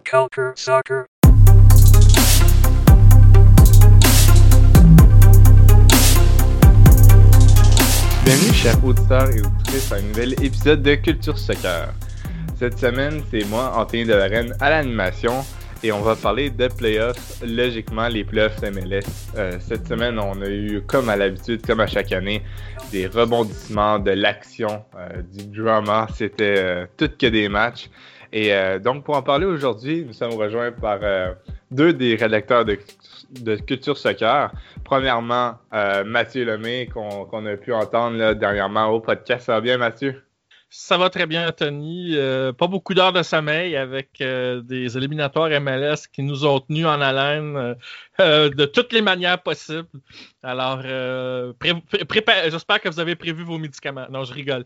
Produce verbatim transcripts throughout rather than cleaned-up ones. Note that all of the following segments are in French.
Culture Soccer. Bienvenue chers auditeurs et auditrices à un nouvel épisode de Culture Soccer. Cette semaine, c'est moi, Anthony Delarenne, à l'animation et on va parler de playoffs, logiquement les playoffs M L S. Euh, cette semaine, on a eu, comme à l'habitude, comme à chaque année, des rebondissements, de l'action, euh, du drama, c'était euh, tout que des matchs. Et euh, donc, pour en parler aujourd'hui, nous sommes rejoints par euh, deux des rédacteurs de, de Culture Soccer. Premièrement, euh, Mathieu Lemay, qu'on, qu'on a pu entendre là, dernièrement au podcast. Ça va bien, Mathieu? Ça va très bien, Anthony. Euh, pas beaucoup d'heures de sommeil avec euh, des éliminatoires M L S qui nous ont tenus en haleine euh, euh, de toutes les manières possibles. Alors, euh, pré- pré- pré- j'espère que vous avez prévu vos médicaments. Non, je rigole.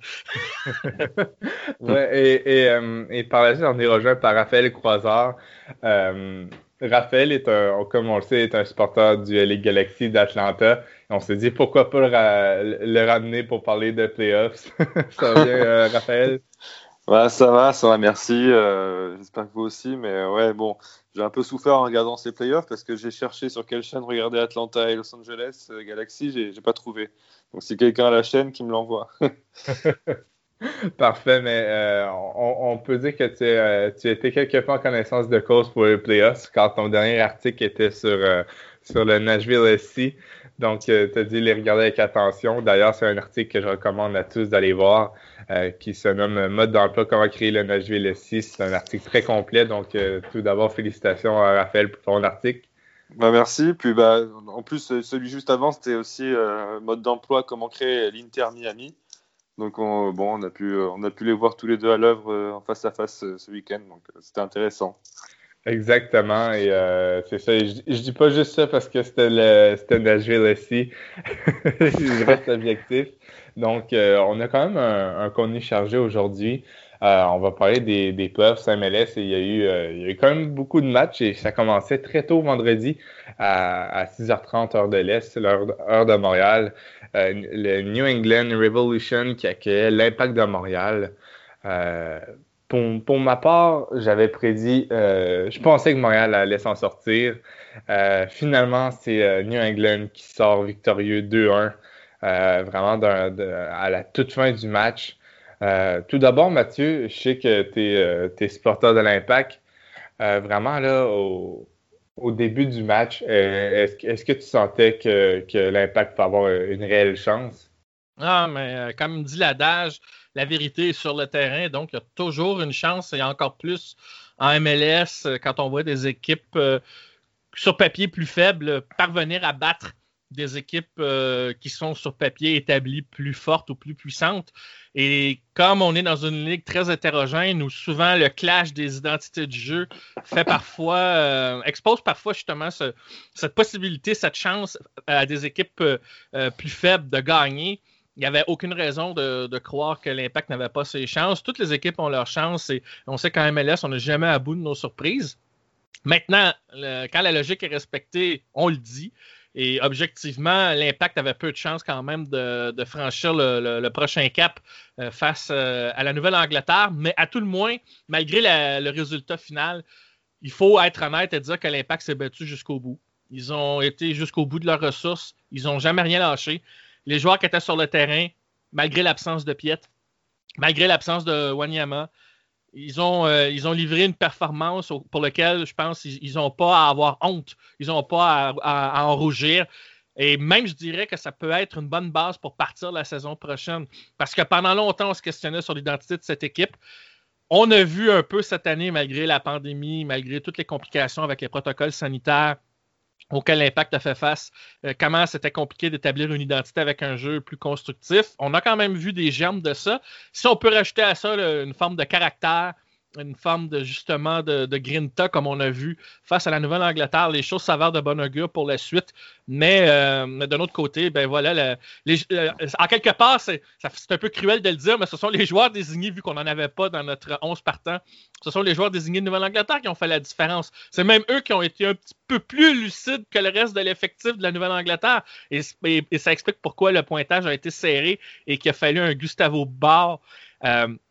ouais, et, et, euh, et par la suite, on est rejoint par Raphaël Croisard. Euh, Raphaël est un, comme on le sait, est un supporter du L A Galaxy d'Atlanta. On s'est dit pourquoi pas le, ra- le ramener pour parler de playoffs. Ça va bien, euh, Raphaël? Ouais, ça va, ça va, merci. Euh, j'espère que vous aussi. Mais ouais, bon, j'ai un peu souffert en regardant ces playoffs parce que j'ai cherché sur quelle chaîne regarder Atlanta et Los Angeles euh, Galaxy, j'ai, j'ai pas trouvé. Donc si quelqu'un a la chaîne, qui me l'envoie. Parfait, mais euh, on, on peut dire que tu, euh, tu étais quelque peu en connaissance de cause pour les playoffs quand ton dernier article était sur, euh, sur le Nashville S C. Donc, euh, tu as dû les regarder avec attention. D'ailleurs, c'est un article que je recommande à tous d'aller voir euh, qui se nomme Mode d'emploi, comment créer le Nashville S C. C'est un article très complet. Donc, euh, tout d'abord, félicitations à Raphaël pour ton article. Bah merci. Puis bah, en plus, celui juste avant, c'était aussi euh, Mode d'emploi, comment créer l'Inter Miami. Donc on, bon, on a pu, on a pu les voir tous les deux à l'œuvre euh, en face à face euh, ce week-end, donc euh, c'était intéressant. Exactement, et euh, c'est ça. Et je, je dis pas juste ça parce que c'était le, c'était Nashville S C. Je reste objectif. Donc, euh, on a quand même un, un contenu chargé aujourd'hui. Euh, on va parler des, des playoffs M L S et il y a eu, euh, il y a eu quand même beaucoup de matchs et ça commençait très tôt vendredi à, à six heures trente heure de l'Est, l'heure heure de Montréal. Euh, le New England Revolution qui accueillait l'Impact de Montréal. Euh, pour, pour ma part, j'avais prédit, euh, je pensais que Montréal allait s'en sortir. Euh, finalement, c'est euh, New England qui sort victorieux deux un, euh, vraiment d'un, de, à la toute fin du match. Euh, tout d'abord, Mathieu, je sais que tu es euh, supporter de l'Impact. Euh, vraiment, là, au, au début du match, euh, est-ce, est-ce que tu sentais que, que l'Impact peut avoir une réelle chance? Ah, mais euh, comme me dit l'adage, la vérité est sur le terrain, donc il y a toujours une chance, et encore plus en M L S, quand on voit des équipes euh, sur papier plus faibles parvenir à battre des équipes euh, qui sont sur papier établies plus fortes ou plus puissantes. Et comme on est dans une ligue très hétérogène où souvent le clash des identités du jeu fait parfois, euh, expose parfois justement ce, cette possibilité, cette chance à des équipes euh, plus faibles de gagner, il n'y avait aucune raison de, de croire que l'Impact n'avait pas ses chances. Toutes les équipes ont leurs chances et on sait qu'en M L S, on n'est jamais à bout de nos surprises. Maintenant, le, quand la logique est respectée, on le dit. Et objectivement, l'Impact avait peu de chances quand même de, de franchir le, le, le prochain cap euh, face euh, à la Nouvelle-Angleterre. Mais à tout le moins, malgré la, le résultat final, il faut être honnête et dire que l'Impact s'est battu jusqu'au bout. Ils ont été jusqu'au bout de leurs ressources. Ils n'ont jamais rien lâché. Les joueurs qui étaient sur le terrain, malgré l'absence de Piet, malgré l'absence de Wanyama, Ils ont, euh, ils ont livré une performance au, pour laquelle, je pense, ils n'ont pas à avoir honte. Ils n'ont pas à, à, à en rougir. Et même, je dirais que ça peut être une bonne base pour partir la saison prochaine. Parce que pendant longtemps, on se questionnait sur l'identité de cette équipe. On a vu un peu cette année, malgré la pandémie, malgré toutes les complications avec les protocoles sanitaires auquel l'Impact a fait face, euh, comment c'était compliqué d'établir une identité avec un jeu plus constructif. On a quand même vu des germes de ça. Si on peut rajouter à ça là, une forme de caractère, une forme de justement de, de grinta, comme on a vu face à la Nouvelle-Angleterre, les choses s'avèrent de bon augure pour la suite. Mais, euh, mais d'un autre côté, ben voilà, le, les, euh, en quelque part, c'est, ça, c'est un peu cruel de le dire, mais ce sont les joueurs désignés, vu qu'on n'en avait pas dans notre onze partant, ce sont les joueurs désignés de Nouvelle-Angleterre qui ont fait la différence. C'est même eux qui ont été un petit peu plus lucides que le reste de l'effectif de la Nouvelle-Angleterre. Et, et, et ça explique pourquoi le pointage a été serré et qu'il a fallu un Gustavo Barr. Euh,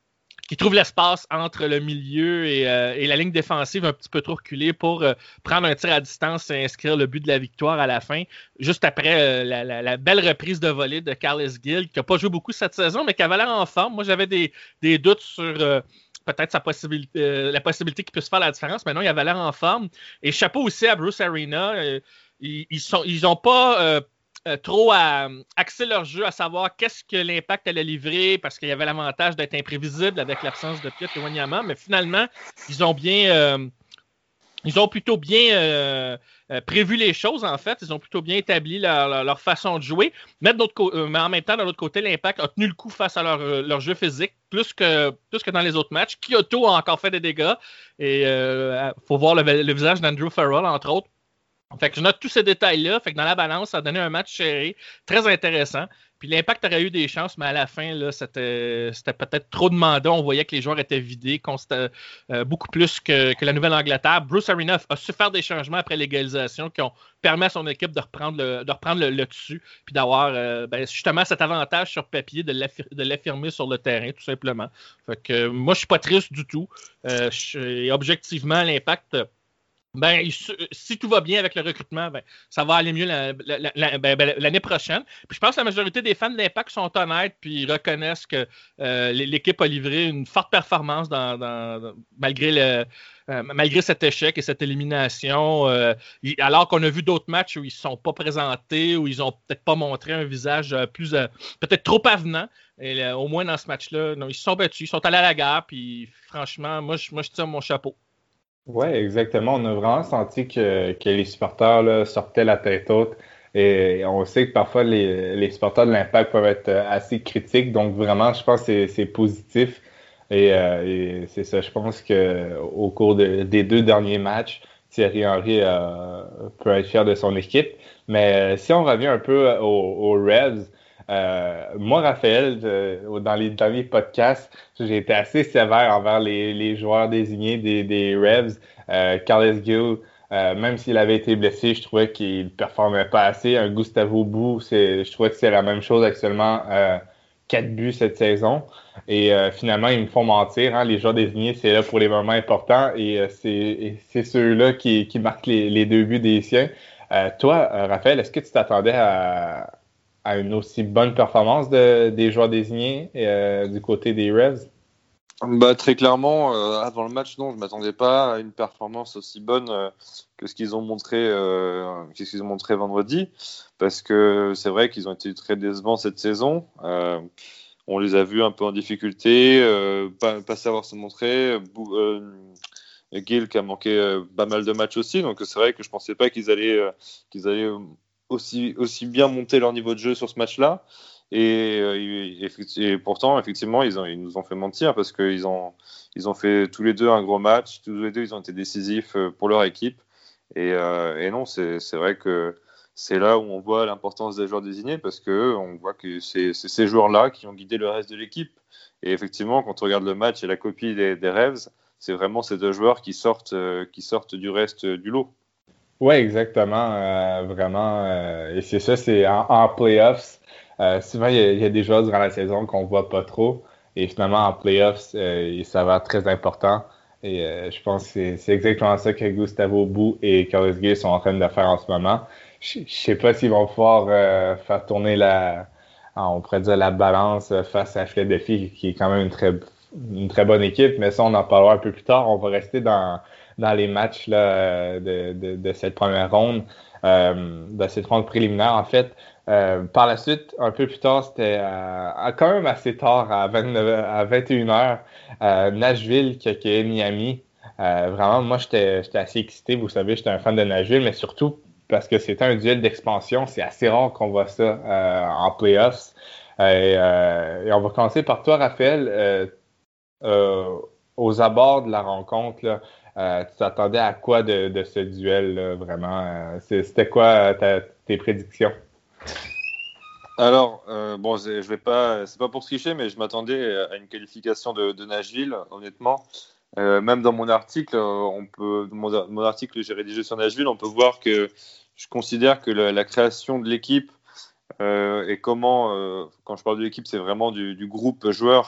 qui trouve l'espace entre le milieu et, euh, et la ligne défensive un petit peu trop reculée pour euh, prendre un tir à distance et inscrire le but de la victoire à la fin, juste après euh, la, la, la belle reprise de volée de Carles Gil, qui n'a pas joué beaucoup cette saison, mais qui avait l'air en forme. Moi, j'avais des, des doutes sur euh, peut-être sa possibilité, euh, la possibilité qu'il puisse faire la différence, mais non, il avait l'air en forme. Et chapeau aussi à Bruce Arena. Euh, ils, ils, sont, ils ont pas... Euh, Euh, trop à euh, axer leur jeu, à savoir qu'est-ce que l'Impact allait livrer, parce qu'il y avait l'avantage d'être imprévisible avec l'absence de Piotr Wanyama, mais finalement, ils ont bien, euh, ils ont plutôt bien euh, euh, prévu les choses, en fait. Ils ont plutôt bien établi leur, leur, leur façon de jouer. Mais, co- euh, mais en même temps, de l'autre côté, l'Impact a tenu le coup face à leur, leur jeu physique, plus que, plus que dans les autres matchs. Kyoto a encore fait des dégâts, et il euh, faut voir le, le visage d'Andrew Farrell, entre autres. Fait que je note tous ces détails-là. Fait que dans la balance, ça a donné un match serré, très intéressant. Puis l'Impact aurait eu des chances, mais à la fin, là, c'était, c'était peut-être trop demandé. On voyait que les joueurs étaient vidés, qu'on c'était, euh, beaucoup plus que, que la Nouvelle-Angleterre. Bruce Arena a su faire des changements après l'égalisation qui ont permis à son équipe de reprendre le, de reprendre le, le dessus, puis d'avoir euh, ben, justement cet avantage sur papier de, l'affir- de l'affirmer sur le terrain, tout simplement. Fait que euh, moi, je suis pas triste du tout. Euh, je, et objectivement, l'Impact... Ben, si tout va bien avec le recrutement, ben, ça va aller mieux la, la, la, ben, ben, l'année prochaine. Puis je pense que la majorité des fans de l'Impact sont honnêtes puis reconnaissent que euh, l'équipe a livré une forte performance dans, dans, dans, malgré, le, euh, malgré cet échec et cette élimination. Euh, alors qu'on a vu d'autres matchs où ils ne sont pas présentés, où ils n'ont peut-être pas montré un visage plus euh, peut-être trop avenant. Et là, au moins dans ce match-là, non, ils se sont battus, ils sont allés à la guerre. Puis franchement, moi, je, moi, je tire mon chapeau. Oui, exactement. On a vraiment senti que, que les supporters là, sortaient la tête haute. Et on sait que parfois les, les supporters de l'Impact peuvent être assez critiques. Donc vraiment, je pense que c'est, c'est positif. Et, euh, et c'est ça, je pense que au cours de- des deux derniers matchs, Thierry Henry euh, peut être fier de son équipe. Mais euh, si on revient un peu aux, aux Revs, euh, moi, Raphaël, euh, dans les derniers podcasts, j'ai été assez sévère envers les, les joueurs désignés des, des Revs. Euh, Carles Gil, euh, même s'il avait été blessé, je trouvais qu'il ne performait pas assez. Un Gustavo Bou, c'est, je trouvais que c'est la même chose actuellement. Euh, quatre buts cette saison. Et euh, finalement, ils me font mentir. Hein, les joueurs désignés, c'est là pour les moments importants. Et euh, c'est, et c'est ceux-là qui, qui marquent les, les deux buts des siens. Euh, toi, euh, Raphaël, est-ce que tu t'attendais à à une aussi bonne performance de, des joueurs désignés euh, du côté des Revs? Bah, très clairement, euh, avant le match, non, je ne m'attendais pas à une performance aussi bonne euh, que ce qu'ils ont montré, euh, que ce qu'ils ont montré vendredi, parce que c'est vrai qu'ils ont été très décevants cette saison. Euh, on les a vus un peu en difficulté, euh, pas, pas savoir se montrer. Bou- euh, Gil qui a manqué euh, pas mal de matchs aussi, donc c'est vrai que je ne pensais pas qu'ils allaient, euh, qu'ils allaient aussi, aussi bien monter leur niveau de jeu sur ce match-là. Et, et, et pourtant, effectivement, ils, ont, ils nous ont fait mentir parce qu'ils ont, ils ont fait tous les deux un gros match. Tous les deux, ils ont été décisifs pour leur équipe. Et, euh, et non, c'est, c'est vrai que c'est là où on voit l'importance des joueurs désignés parce qu'on voit que c'est, c'est ces joueurs-là qui ont guidé le reste de l'équipe. Et effectivement, quand on regarde le match et la copie des, des Revs, c'est vraiment ces deux joueurs qui sortent, euh, qui sortent du reste du lot. Oui, exactement. Euh, vraiment. Euh, et c'est ça, c'est en, en playoffs. Euh, souvent, il y, a, il y a des joueurs durant la saison qu'on voit pas trop. Et finalement, en playoffs, euh, ils s'avèrent très importants. Et euh, je pense que c'est, c'est exactement ça que Gustavo Bou et Carlos Gil sont en train de faire en ce moment. Je, je sais pas s'ils vont pouvoir euh, faire tourner la, on pourrait dire la balance face à Philadelphie, qui est quand même une très, une très bonne équipe. Mais ça, on en parlera un peu plus tard. On va rester dans dans les matchs là, de, de, de cette première ronde, euh, de cette ronde préliminaire en fait. Euh, par la suite, un peu plus tard, c'était euh, quand même assez tard, à, vingt-neuf, à vingt et une heures, euh, Nashville qui accueillait Miami. Euh, vraiment, moi, j'étais, j'étais assez excité. Vous savez, j'étais un fan de Nashville, mais surtout parce que c'était un duel d'expansion. C'est assez rare qu'on voit ça euh, en playoffs. Euh, et, euh, et on va commencer par toi, Raphaël. Euh, euh, aux abords de la rencontre, là, euh, tu t'attendais à quoi de, de ce duel, là, vraiment? Euh, c'est- c'était quoi euh, ta- tes prédictions? Alors, euh, bon, c'est- je vais pas, c'est pas pour tricher, mais je m'attendais à une qualification de, de Nashville, honnêtement. Euh, même dans mon article, euh, on peut, mon, mon article que j'ai rédigé sur Nashville, on peut voir que je considère que la, la création de l'équipe euh, et comment, euh, quand je parle de l'équipe, c'est vraiment du, du groupe joueur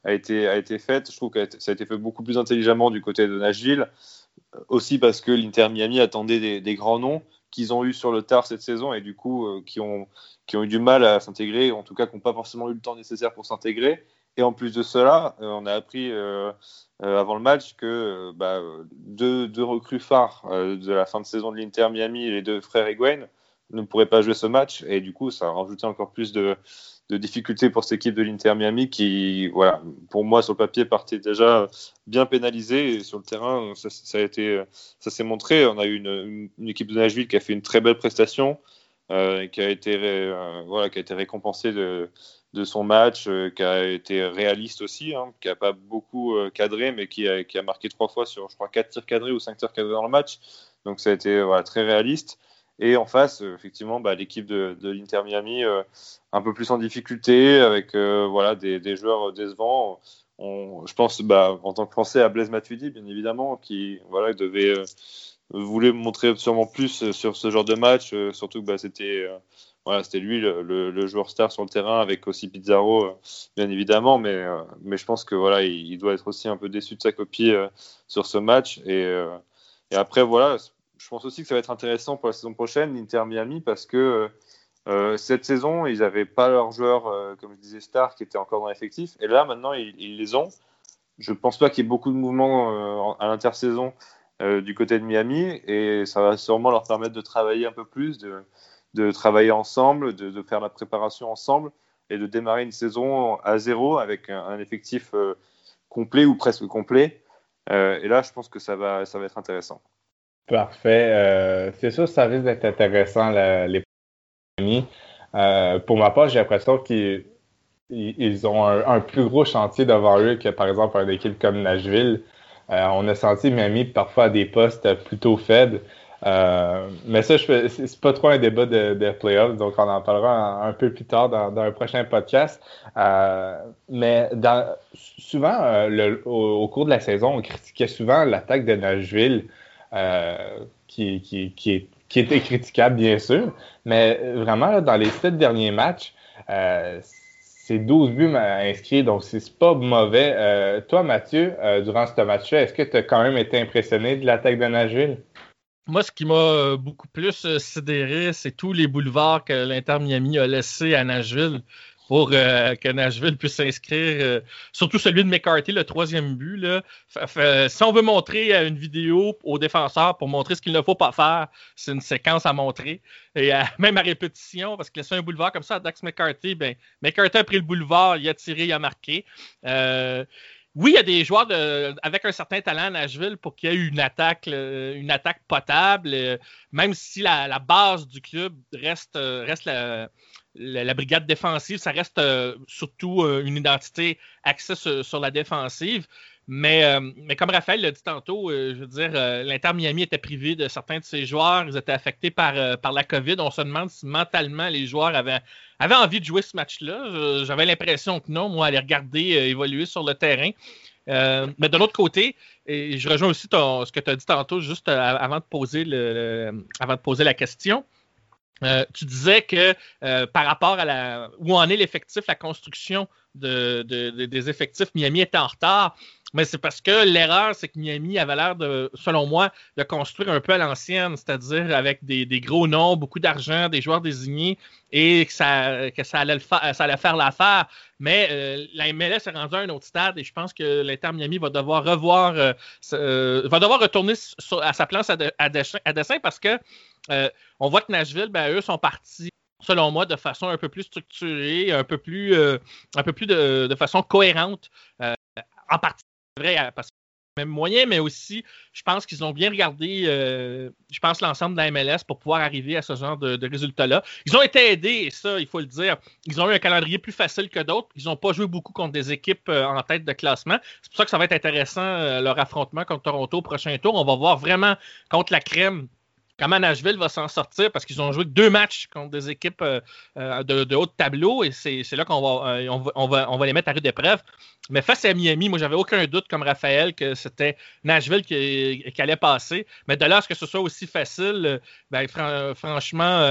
a été, a été faite. Je trouve que ça a été fait beaucoup plus intelligemment du côté de Nashville, aussi parce que l'Inter Miami attendait des, des grands noms qu'ils ont eu sur le tard cette saison et du coup euh, qui, ont, qui ont eu du mal à s'intégrer, en tout cas qui n'ont pas forcément eu le temps nécessaire pour s'intégrer. Et en plus de cela, euh, on a appris euh, euh, avant le match que euh, bah, deux, deux recrues phares euh, de la fin de saison de l'Inter Miami, les deux frères Higuaín, ne pourraient pas jouer ce match. Et du coup, ça a rajouté encore plus de, de difficultés pour cette équipe de l'Inter Miami qui, voilà, pour moi, sur le papier, partait déjà bien pénalisée. Et sur le terrain, ça, ça, a été, ça s'est montré. On a eu une, une équipe de Nashville qui a fait une très belle prestation, euh, qui, a été, euh, voilà, qui a été récompensée de de son match, euh, qui a été réaliste aussi, hein, qui n'a pas beaucoup euh, cadré, mais qui a, qui a marqué trois fois sur, je crois, quatre tirs cadrés ou cinq tirs cadrés dans le match. Donc ça a été voilà, très réaliste. Et en face, euh, effectivement, bah, l'équipe de, de l'Inter Miami, euh, un peu plus en difficulté, avec euh, voilà, des, des joueurs décevants. On, je pense, bah, en tant que Français, à Blaise Matuidi, bien évidemment, qui voilà, devait, euh, voulait montrer sûrement plus sur ce genre de match, euh, surtout que bah, c'était... Euh, Voilà, c'était lui le, le, le joueur star sur le terrain, avec aussi Pizarro, euh, bien évidemment, mais, euh, mais je pense que voilà, il, il doit être aussi un peu déçu de sa copie euh, sur ce match. Et, euh, et après, voilà, je pense aussi que ça va être intéressant pour la saison prochaine, l'Inter Miami, parce que euh, cette saison, ils n'avaient pas leurs joueurs, euh, comme je disais, stars, qui étaient encore dans l'effectif. Et là, maintenant, ils, ils les ont. Je ne pense pas qu'il y ait beaucoup de mouvements euh, à l'intersaison euh, du côté de Miami, et ça va sûrement leur permettre de travailler un peu plus, de de travailler ensemble, de, de faire la préparation ensemble et de démarrer une saison à zéro avec un, un effectif euh, complet ou presque complet. Euh, et là, je pense que ça va, ça va être intéressant. Parfait. Euh, c'est sûr, ça risque d'être intéressant, la, les premiers. Euh, pour ma part, j'ai l'impression qu'ils ils ont un, un plus gros chantier devant eux que, par exemple, une équipe comme Nashville. Euh, on a senti Miami parfois à des postes plutôt faibles. Euh, mais ça, je, c'est, c'est pas trop un débat de, de playoffs, donc on en parlera un, un peu plus tard dans, dans un prochain podcast. Euh, mais dans, souvent, euh, le, au, au cours de la saison, on critiquait souvent l'attaque de Nashville, euh, qui, qui, qui, est, qui était critiquable, bien sûr. Mais vraiment, là, dans les sept derniers matchs, euh, c'est douze buts inscrits, donc c'est pas mauvais. Euh, toi, Mathieu, euh, durant ce match-là, est-ce que tu as quand même été impressionné de l'attaque de Nashville? Moi, ce qui m'a beaucoup plus sidéré, c'est tous les boulevards que l'Inter Miami a laissés à Nashville pour euh, que Nashville puisse s'inscrire. Euh, surtout celui de McCarthy, le troisième but. Là. F- f- si on veut montrer une vidéo aux défenseurs pour montrer ce qu'il ne faut pas faire, c'est une séquence à montrer. Et euh, même à répétition, parce que laisser un boulevard comme ça à Dax McCarthy, ben, McCarthy a pris le boulevard, il a tiré, il a marqué. Euh, Oui, il y a des joueurs de, avec un certain talent à Nashville pour qu'il y ait une attaque, une attaque potable, même si la, la base du club reste, reste la, la, la brigade défensive, ça reste euh, surtout euh, une identité axée sur, sur la défensive. Mais, euh, mais comme Raphaël l'a dit tantôt, euh, je veux dire, euh, l'Inter Miami était privé de certains de ses joueurs. Ils étaient affectés par, euh, par la COVID. On se demande si mentalement les joueurs avaient, avaient envie de jouer ce match-là. Je, j'avais l'impression que non, moi, à les regarder euh, évoluer sur le terrain. Euh, mais de l'autre côté, et je rejoins aussi ton, ce que tu as dit tantôt, juste euh, avant, de poser le, le, avant de poser la question. Euh, tu disais que euh, par rapport à la où en est l'effectif, la construction de, de, de, des effectifs, Miami était en retard. Mais c'est parce que l'erreur, c'est que Miami avait l'air, de, selon moi, de construire un peu à l'ancienne, c'est-à-dire avec des, des gros noms, beaucoup d'argent, des joueurs désignés, et que ça, que ça, allait, le fa- ça allait faire l'affaire. Mais euh, la M L S est rendue à un autre stade, et je pense que l'Inter Miami va devoir revoir, euh, euh, va devoir retourner sur, à sa place à, de, à, dessin, à dessin parce que euh, on voit que Nashville, ben, eux sont partis, selon moi, de façon un peu plus structurée, un peu plus, euh, un peu plus de, de façon cohérente, euh, en partie vrai, parce que même moyen, mais aussi, je pense qu'ils ont bien regardé, euh, je pense, l'ensemble de la M L S pour pouvoir arriver à ce genre de, de résultats-là. Ils ont été aidés, et ça, il faut le dire. Ils ont eu un calendrier plus facile que d'autres. Ils n'ont pas joué beaucoup contre des équipes euh, en tête de classement. C'est pour ça que ça va être intéressant, euh, leur affrontement contre Toronto au prochain tour. On va voir vraiment contre la crème comment Nashville va s'en sortir parce qu'ils ont joué deux matchs contre des équipes euh, de, de haut de tableau et c'est, c'est là qu'on va, euh, on va, on va, on va les mettre à rude épreuve. Mais face à Miami, moi, j'avais aucun doute, comme Raphaël, que c'était Nashville qui, qui allait passer. Mais de là à ce que ce soit aussi facile, ben, fran- franchement, euh,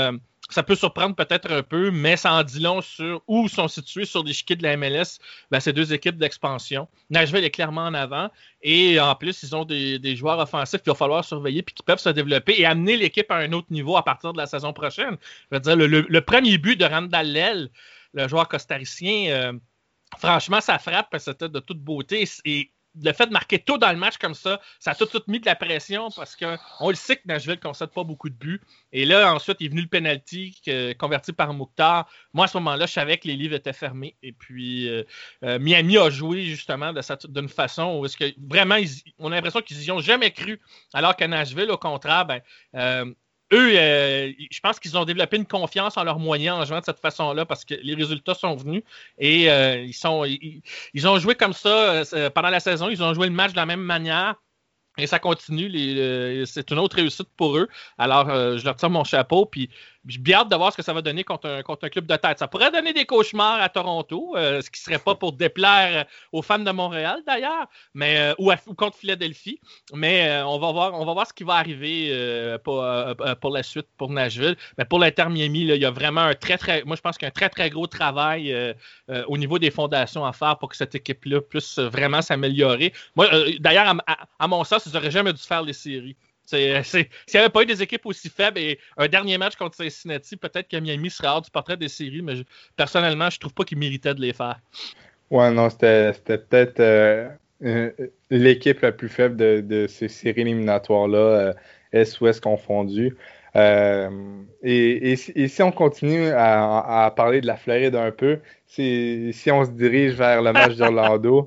ça peut surprendre peut-être un peu, mais ça en dit long sur où sont situés sur l'échiquier de la M L S ben, ces deux équipes d'expansion. Nashville est clairement en avant et en plus, ils ont des, des joueurs offensifs qu'il va falloir surveiller puis qui peuvent se développer et amener l'équipe à un autre niveau à partir de la saison prochaine. Je veux dire, le, le, le premier but de Randall Lell, le joueur costaricien, euh, franchement, ça frappe parce que c'était de toute beauté et le fait de marquer tôt dans le match comme ça, ça a tout de suite mis de la pression parce qu'on le sait que Nashville ne concède pas beaucoup de buts. Et là, ensuite, il est venu le penalty que, converti par Mukhtar. Moi, à ce moment-là, je savais que les livres étaient fermés. Et puis, euh, euh, Miami a joué justement de cette, d'une façon où est-ce que vraiment, ils, on a l'impression qu'ils n'y ont jamais cru. Alors qu'à Nashville, au contraire, ben, euh, eux, euh, je pense qu'ils ont développé une confiance en leurs moyens en jouant de cette façon-là parce que les résultats sont venus et euh, ils, sont, ils, ils ont joué comme ça euh, pendant la saison. Ils ont joué le match de la même manière et ça continue. Les, euh, c'est une autre réussite pour eux. Alors, euh, je leur tire mon chapeau puis j'ai bien hâte de voir ce que ça va donner contre un, contre un club de tête. Ça pourrait donner des cauchemars à Toronto, euh, ce qui ne serait pas pour déplaire aux fans de Montréal d'ailleurs, mais, euh, ou, à, ou contre Philadelphie. Mais euh, on, va voir, on va voir ce qui va arriver euh, pour, euh, pour la suite pour Nashville. Mais pour l'Inter Miami, là, il y a vraiment un très, très, moi je pense qu'il y a un très, très gros travail euh, euh, au niveau des fondations à faire pour que cette équipe-là puisse vraiment s'améliorer. Moi, euh, d'ailleurs, à, à, à mon sens, ils n'auraient jamais dû faire les séries. C'est, c'est, s'il n'y avait pas eu des équipes aussi faibles et un dernier match contre Cincinnati, peut-être que Miami serait hors du portrait des séries, mais je, personnellement, je trouve pas qu'ils méritaient de les faire. Ouais, non, c'était, c'était peut-être euh, euh, l'équipe la plus faible de, de ces séries éliminatoires-là, euh, Est-Ouest confondues. Euh, et, et, et si on continue à, à parler de la Floride un peu, si, si on se dirige vers le match d'Orlando,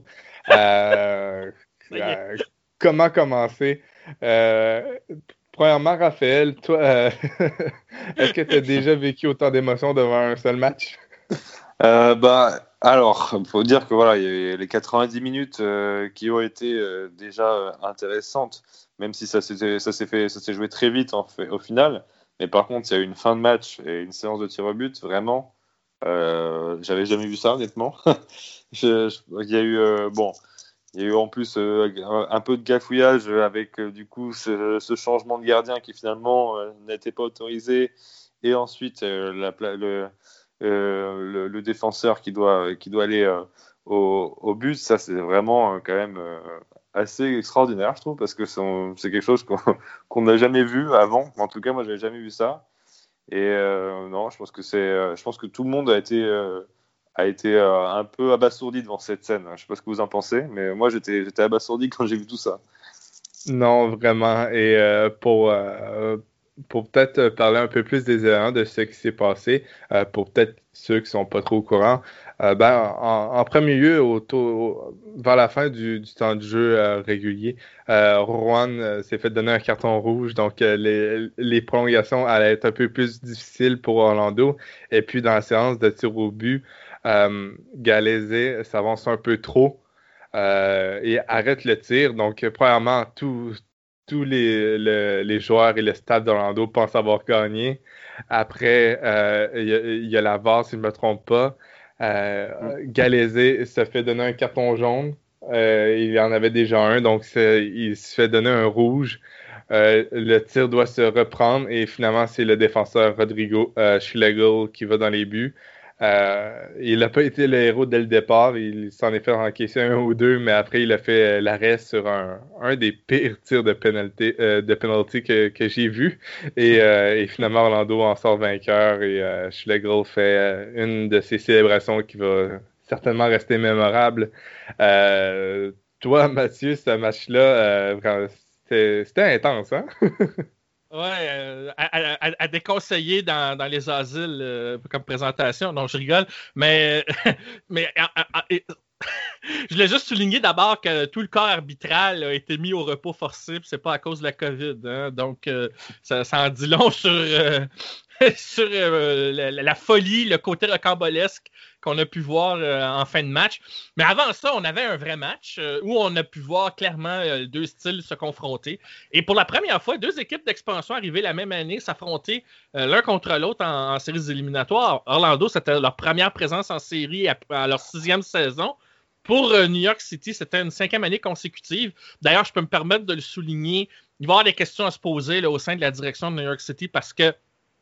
euh, euh, comment commencer? Euh, premièrement, Raphaël, toi, euh, est-ce que tu as déjà vécu autant d'émotions devant un seul match? euh, bah, alors, il faut dire que voilà, il y a les quatre-vingt-dix minutes euh, qui ont été euh, déjà euh, intéressantes, même si ça s'est, ça s'est fait, ça s'est joué très vite en fait, au final. Mais par contre, il y a eu une fin de match et une séance de tir au but, vraiment, euh, j'avais jamais vu ça, honnêtement. je, je, il y a eu, euh, bon. Il y a eu en plus euh, un peu de gafouillage avec euh, du coup ce, ce changement de gardien qui finalement euh, n'était pas autorisé et ensuite euh, la, le, euh, le, le défenseur qui doit, qui doit aller euh, au, au but. Ça, c'est vraiment euh, quand même euh, assez extraordinaire, je trouve, parce que c'est, c'est quelque chose qu'on, qu'on n'a jamais vu avant. En tout cas, moi, je n'avais jamais vu ça. Et euh, non, je pense que c'est, euh, je pense que tout le monde a été euh, a été euh, un peu abasourdi devant cette scène. Je ne sais pas ce que vous en pensez, mais moi, j'étais, j'étais abasourdi quand j'ai vu tout ça. Non, vraiment. Et euh, pour, euh, pour peut-être parler un peu plus des éléments de ce qui s'est passé, euh, pour peut-être ceux qui ne sont pas trop au courant, euh, ben, en, en premier lieu, au, au, vers la fin du, du temps de jeu euh, régulier, euh, Rouen euh, s'est fait donner un carton rouge, donc euh, les, les prolongations allaient être un peu plus difficiles pour Orlando. Et puis, dans la séance de tir au but, euh, Gallese s'avance un peu trop. Euh, et arrête le tir. Donc, euh, premièrement, tous tous les, le, les joueurs et le staff d'Orlando pensent avoir gagné. Après, euh, il, y a, il y a la V A R, si je ne me trompe pas. Euh, mm. Gallese se fait donner un carton jaune. Euh, il y en avait déjà un, donc il se fait donner un rouge. Euh, le tir doit se reprendre et finalement, c'est le défenseur Rodrigo euh, Schlegel qui va dans les buts. Euh, il n'a pas été le héros dès le départ. Il s'en est fait encaisser un ou deux, mais après, il a fait l'arrêt sur un, un des pires tirs de penalty, euh, de penalty que, que j'ai vu. Et, euh, et finalement, Orlando en sort vainqueur et euh, Schlegel fait une de ses célébrations qui va certainement rester mémorable. Euh, toi, Mathieu, ce match-là, euh, c'était, c'était intense, hein? Ouais, euh, à, à, à déconseiller dans, dans les asiles euh, comme présentation. Non, je rigole. Mais, mais à, à, à, je voulais juste souligner d'abord que tout le corps arbitral a été mis au repos forcé, puis c'est pas à cause de la COVID. Hein, donc, euh, ça, ça en dit long sur, euh, sur euh, la, la folie, le côté rocambolesque qu'on a pu voir euh, en fin de match. Mais avant ça, on avait un vrai match euh, où on a pu voir clairement euh, deux styles se confronter. Et pour la première fois, deux équipes d'expansion arrivées la même année s'affronter euh, l'un contre l'autre en, en séries éliminatoires. Orlando, c'était leur première présence en série à, à leur sixième saison. Pour euh, New York City, c'était une cinquième année consécutive. D'ailleurs, je peux me permettre de le souligner. Il va y avoir des questions à se poser là, au sein de la direction de New York City parce que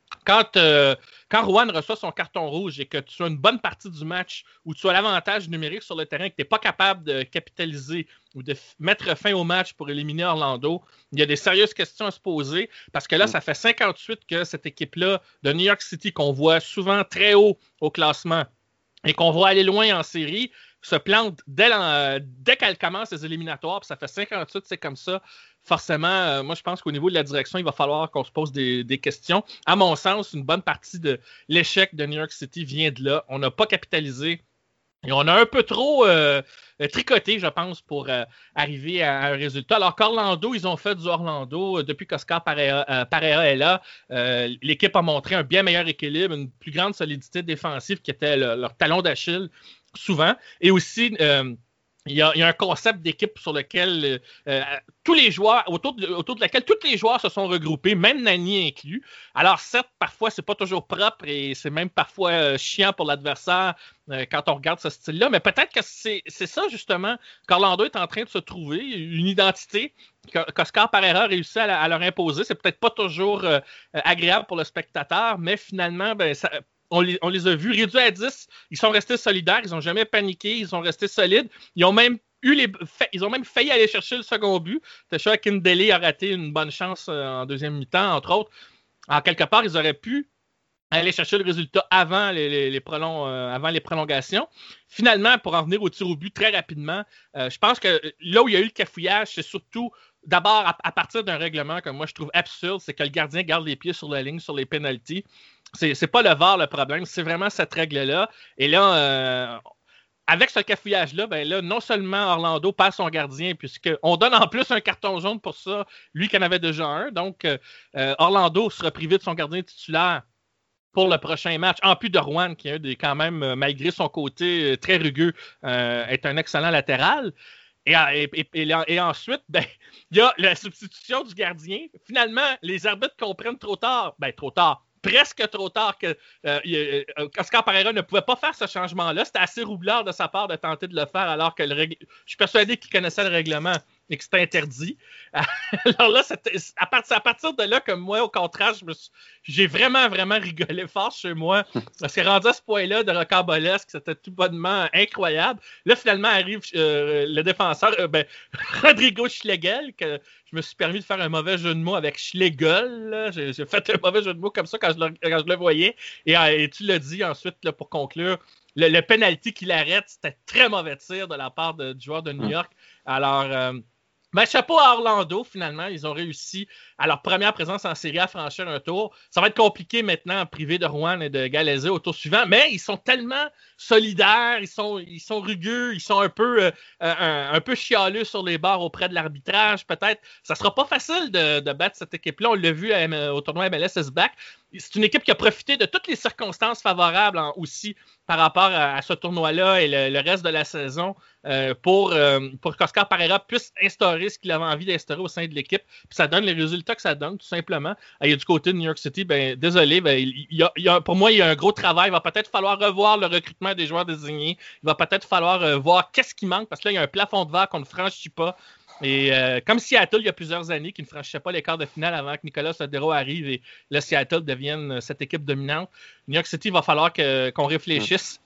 quand, euh, quand Rouen reçoit son carton rouge et que tu as une bonne partie du match où tu as l'avantage numérique sur le terrain, que tu n'es pas capable de capitaliser ou de f- mettre fin au match pour éliminer Orlando, il y a des sérieuses questions à se poser parce que là, ça fait cinquante-huit que cette équipe-là de New York City, qu'on voit souvent très haut au classement et qu'on voit aller loin en série, se plante dès, la, dès qu'elle commence les éliminatoires, puis ça fait cinquante-huit, c'est comme ça. Forcément, euh, moi, je pense qu'au niveau de la direction, il va falloir qu'on se pose des, des questions. À mon sens, une bonne partie de l'échec de New York City vient de là. On n'a pas capitalisé et on a un peu trop euh, tricoté, je pense, pour euh, arriver à, à un résultat. Alors qu'Orlando, ils ont fait du Orlando. Depuis qu'Oscar Pareja, euh, Pareja est là, euh, l'équipe a montré un bien meilleur équilibre, une plus grande solidité défensive qui était le, leur talon d'Achille souvent. Et aussi... Euh, Il y, a, il y a un concept d'équipe sur lequel euh, tous les joueurs, autour de, autour de laquelle tous les joueurs se sont regroupés, même Nani inclus. Alors certes, parfois, c'est pas toujours propre et c'est même parfois euh, chiant pour l'adversaire euh, quand on regarde ce style-là, mais peut-être que c'est, c'est ça justement qu'Orlando est en train de se trouver, une identité qu'Oscar Pareja réussit à, à leur imposer. C'est peut-être pas toujours euh, agréable pour le spectateur, mais finalement, ben, ça... On les, on les a vus réduits à dix. Ils sont restés solidaires. Ils n'ont jamais paniqué. Ils sont restés solides. Ils ont même eu les, fa- ils ont même failli aller chercher le second but. Tesha Kindele a raté une bonne chance en deuxième mi-temps, entre autres. En quelque part, ils auraient pu aller chercher le résultat avant les, les, les, prolong, euh, avant les prolongations. Finalement, pour en venir au tir au but très rapidement, euh, je pense que là où il y a eu le cafouillage, c'est surtout d'abord à, à partir d'un règlement que moi je trouve absurde, c'est que le gardien garde les pieds sur la ligne sur les pénaltys. C'est, c'est pas le V A R le problème, c'est vraiment cette règle-là. Et là, euh, avec ce cafouillage-là, ben là, non seulement Orlando perd son gardien, puisqu'on donne en plus un carton jaune pour ça, lui qui en avait déjà un. Donc, euh, Orlando sera privé de son gardien titulaire pour le prochain match, en plus de Rouen, qui est quand même, malgré son côté très rugueux, euh, est un excellent latéral. Et, et, et, et ensuite, ben, il y a la substitution du gardien. Finalement, les arbitres comprennent trop tard. Ben, trop tard. Presque trop tard que euh, Oscar Pareja ne pouvait pas faire ce changement-là. C'était assez roublard de sa part de tenter de le faire alors que le règle... je suis persuadé qu'il connaissait le règlement et que c'était interdit. Alors là, c'était... À, part... à partir de là que moi, au contraire, je me suis... j'ai vraiment, vraiment rigolé fort chez moi. Parce que rendu à ce point-là de rocambolesque, c'était tout bonnement incroyable. Là, finalement, arrive euh, le défenseur, euh, ben, Rodrigo Schlegel, que je me suis permis de faire un mauvais jeu de mots avec Schlegel. J'ai, j'ai fait un mauvais jeu de mots comme ça quand je le, quand je le voyais. Et, et tu l'as dit ensuite, là, pour conclure, le, le penalty qu'il arrête, c'était très mauvais tir de la part de, du joueur de New York. Alors, euh, ben, chapeau à Orlando, finalement. Ils ont réussi à leur première présence en série à franchir un tour. Ça va être compliqué maintenant, privé de Rouen et de Gallazé au tour suivant, mais ils sont tellement solidaires, ils sont, ils sont rugueux, ils sont un peu, euh, un, un peu chialeux sur les bords auprès de l'arbitrage. Peut-être, ça sera pas facile de, de battre cette équipe-là. On l'a vu à, au tournoi M L S S-Back. C'est une équipe qui a profité de toutes les circonstances favorables en, aussi par rapport à, à ce tournoi-là et le, le reste de la saison euh, pour, euh, pour qu'Oscar Pareja puisse instaurer ce qu'il avait envie d'instaurer au sein de l'équipe. Puis ça donne les résultats que ça donne, tout simplement. Et du côté de New York City, ben, désolé, ben, il y a, il y a, pour moi, il y a un gros travail. Il va peut-être falloir revoir le recrutement des joueurs désignés. Il va peut-être falloir euh, voir qu'est-ce qui manque, parce que là, il y a un plafond de verre qu'on ne franchit pas. Et euh, comme Seattle, il y a plusieurs années, qui ne franchissait pas les quarts de finale avant que Nicolas Sodero arrive et là, Seattle devienne cette équipe dominante. New York City, il va falloir que, qu'on réfléchisse.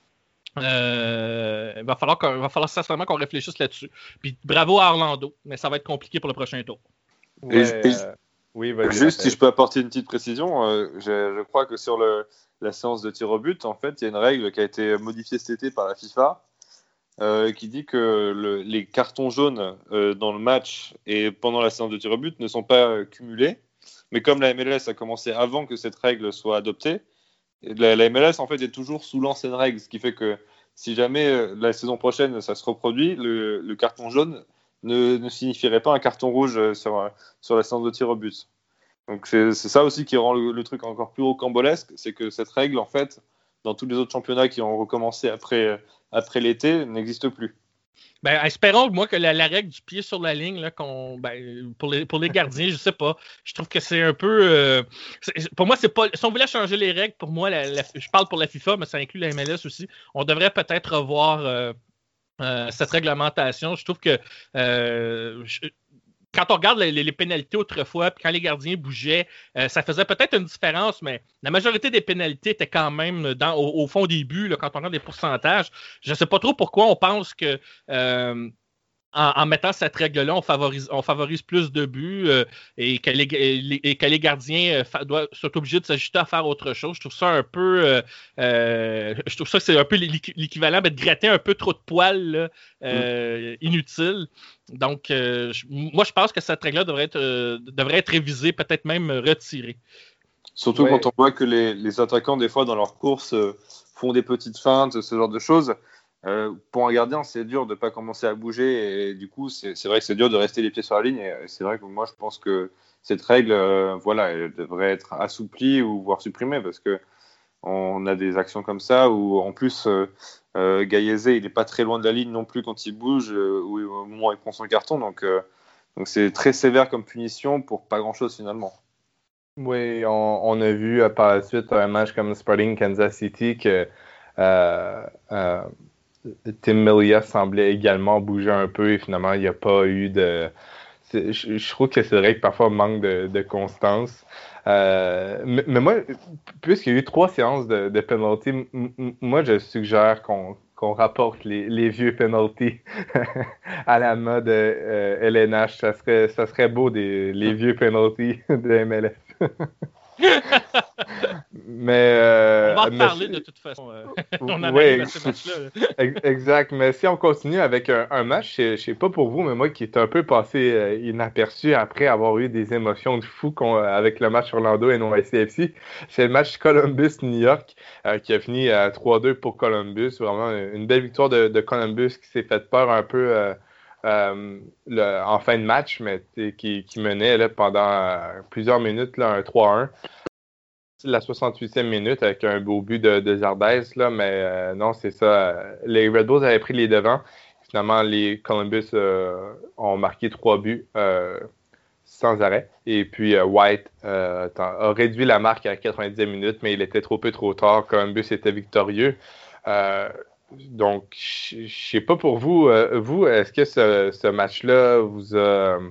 Euh, il va falloir, qu'on, il va falloir sincèrement qu'on réfléchisse là-dessus. Puis bravo à Orlando, mais ça va être compliqué pour le prochain tour. Ouais, et, et, euh, oui, vas-y, juste, rappelle. si je peux apporter une petite précision, euh, je, je crois que sur le, la séance de tir au but, en fait, il y a une règle qui a été modifiée cet été par la FIFA. Euh, qui dit que le, les cartons jaunes euh, dans le match et pendant la séance de tir au but ne sont pas euh, cumulés. Mais comme la M L S a commencé avant que cette règle soit adoptée, la, la M L S en fait est toujours sous l'ancienne règle, ce qui fait que si jamais euh, la saison prochaine ça se reproduit, le, le carton jaune ne, ne signifierait pas un carton rouge sur, sur la séance de tir au but. Donc c'est, c'est ça aussi qui rend le, le truc encore plus rocambolesque, c'est que cette règle en fait, dans tous les autres championnats qui ont recommencé après après l'été, n'existe plus. Ben, espérons, moi, que la, la règle du pied sur la ligne, là, qu'on, ben, pour, les, pour les gardiens, je sais pas. Je trouve que c'est un peu... Euh, c'est, pour moi, c'est pas... Si on voulait changer les règles, pour moi, la, la, je parle pour la FIFA, mais ça inclut la M L S aussi, on devrait peut-être revoir euh, euh, cette réglementation. Je trouve que... Euh, je, quand on regarde les, les, les pénalités autrefois, puis quand les gardiens bougeaient, euh, ça faisait peut-être une différence, mais la majorité des pénalités étaient quand même dans, au, au fond des buts, là, quand on regarde les pourcentages. Je ne sais pas trop pourquoi on pense que euh, en, en mettant cette règle-là, on favorise, on favorise plus de buts euh, et, que les, les, et que les gardiens euh, fa, doivent, sont obligés de s'ajuster à faire autre chose. Je trouve ça un peu... Euh, euh, je trouve ça que c'est un peu l'équivalent de gratter un peu trop de poils là, euh, mm. inutile. Donc, euh, je, moi, je pense que cette règle-là devrait être, euh, devrait être révisée, peut-être même retirée. Surtout ouais. quand on voit que les, les attaquants, des fois, dans leur course, euh, font des petites feintes, ce genre de choses. Euh, pour un gardien, c'est dur de ne pas commencer à bouger et du coup, c'est, c'est vrai que c'est dur de rester les pieds sur la ligne et c'est vrai que moi, je pense que cette règle, euh, voilà, elle devrait être assouplie ou voire supprimée parce que on a des actions comme ça où en plus euh, euh, Gayezé, il n'est pas très loin de la ligne non plus quand il bouge euh, ou au moment où il prend son carton, donc, euh, donc c'est très sévère comme punition pour pas grand-chose finalement. Oui, on, on a vu euh, par la suite un match comme Sporting Kansas City que euh, euh, Tim Melia semblait également bouger un peu et finalement, il n'y a pas eu de... Je, je trouve que c'est vrai que parfois, on manque de, de constance. Euh, mais, mais moi, puisqu'il y a eu trois séances de, de penalty, m- m- moi, je suggère qu'on, qu'on rapporte les, les vieux penalty à la mode euh, L N H. Ça serait, ça serait beau, des, les vieux penalty de M L S. Mais, euh, on va en mais, parler de toute façon. Euh, on en oui, arrive à ce match-là. Exact. Mais si on continue avec un, un match, je ne sais pas pour vous, mais moi qui est un peu passé euh, inaperçu après avoir eu des émotions de fou avec le match Orlando et N Y C F C, c'est le match Columbus-New York euh, qui a fini à trois deux pour Columbus. Vraiment une belle victoire de, de Columbus qui s'est fait peur un peu euh, euh, le, en fin de match, mais qui, qui menait là, pendant euh, plusieurs minutes là, un trois un. La soixante-huitième minute avec un beau but de, de Zardes, là, mais euh, non, c'est ça. Les Red Bulls avaient pris les devants. Finalement, les Columbus euh, ont marqué trois buts euh, sans arrêt. Et puis, euh, White euh, a réduit la marque à quatre-vingt-dix minutes, mais il était trop peu trop tard. Columbus était victorieux. Euh, donc, je ne sais pas pour vous. Euh, vous, est-ce que ce, ce match-là vous a...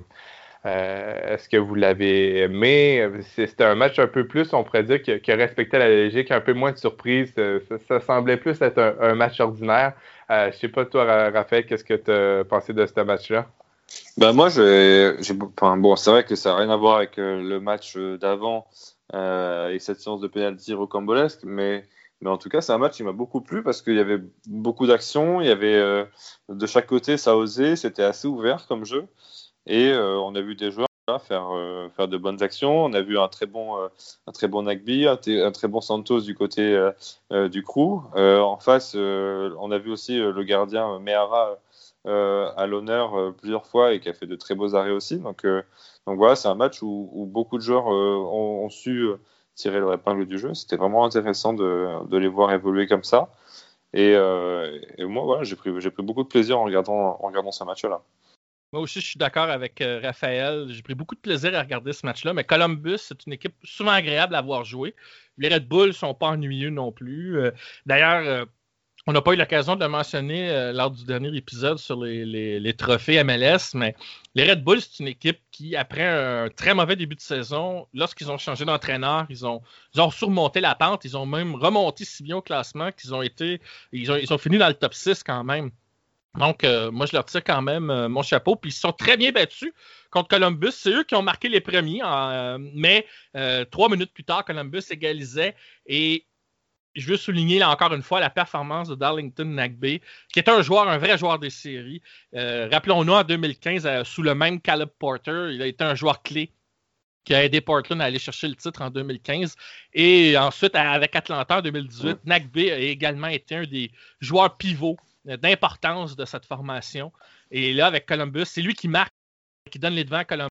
Euh, est-ce que vous l'avez aimé? C'était un match un peu plus, on pourrait dire, qui, qui respectait la logique, un peu moins de surprise. Ça, ça semblait plus être un, un match ordinaire. Euh, je sais pas, toi, Raphaël, qu'est-ce que tu as pensé de ce match-là? Ben moi, j'ai, j'ai, enfin, bon, c'est vrai que ça n'a rien à voir avec euh, le match d'avant euh, et cette séance de pénalty rocambolesque, mais, mais en tout cas, c'est un match qui m'a beaucoup plu parce qu'il y avait beaucoup d'actions, il y avait euh, de chaque côté, ça osait, c'était assez ouvert comme jeu. Et euh, on a vu des joueurs là, faire, euh, faire de bonnes actions. On a vu un très bon, euh, un très bon Nagby, un, t- un très bon Santos du côté euh, euh, du crew. Euh, en face, euh, on a vu aussi euh, le gardien Mehara euh, à l'honneur euh, plusieurs fois et qui a fait de très beaux arrêts aussi. Donc, euh, donc voilà, c'est un match où, où beaucoup de joueurs euh, ont, ont su tirer leur épingle du jeu. C'était vraiment intéressant de, de les voir évoluer comme ça. Et, euh, et moi, voilà, j'ai pris, j'ai pris beaucoup de plaisir en regardant, en regardant ce match-là. Moi aussi, je suis d'accord avec euh, Raphaël. J'ai pris beaucoup de plaisir à regarder ce match-là. Mais Columbus, c'est une équipe souvent agréable à voir jouer. Les Red Bulls ne sont pas ennuyeux non plus. Euh, d'ailleurs, euh, on n'a pas eu l'occasion de le mentionner euh, lors du dernier épisode sur les, les, les trophées M L S, mais les Red Bulls, c'est une équipe qui, après un très mauvais début de saison, lorsqu'ils ont changé d'entraîneur, ils ont, ils ont surmonté la pente. Ils ont même remonté si bien au classement qu'ils ont été. Ils ont, ils ont fini dans le top six quand même. Donc, euh, moi, je leur tire quand même euh, mon chapeau. Puis, ils se sont très bien battus contre Columbus. C'est eux qui ont marqué les premiers. Euh, mais euh, trois minutes plus tard, Columbus égalisait. Et je veux souligner, là, encore une fois, la performance de Darlington Nagbe, qui est un joueur, un vrai joueur des séries. Euh, rappelons-nous, en deux mille quinze, euh, sous le même Caleb Porter, il a été un joueur clé qui a aidé Portland à aller chercher le titre en deux mille quinze. Et ensuite, avec Atlanta en deux mille dix-huit, Nagbe a également été un des joueurs pivots d'importance de cette formation. Et là, avec Columbus, c'est lui qui marque, qui donne les devants à Columbus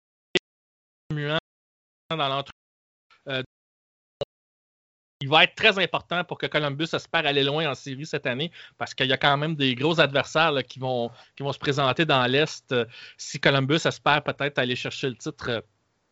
dans l'entrée. Euh, il va être très important pour que Columbus espère aller loin en série cette année, parce qu'il y a quand même des gros adversaires là, qui, vont, qui vont se présenter dans l'Est euh, si Columbus espère peut-être aller chercher le titre euh,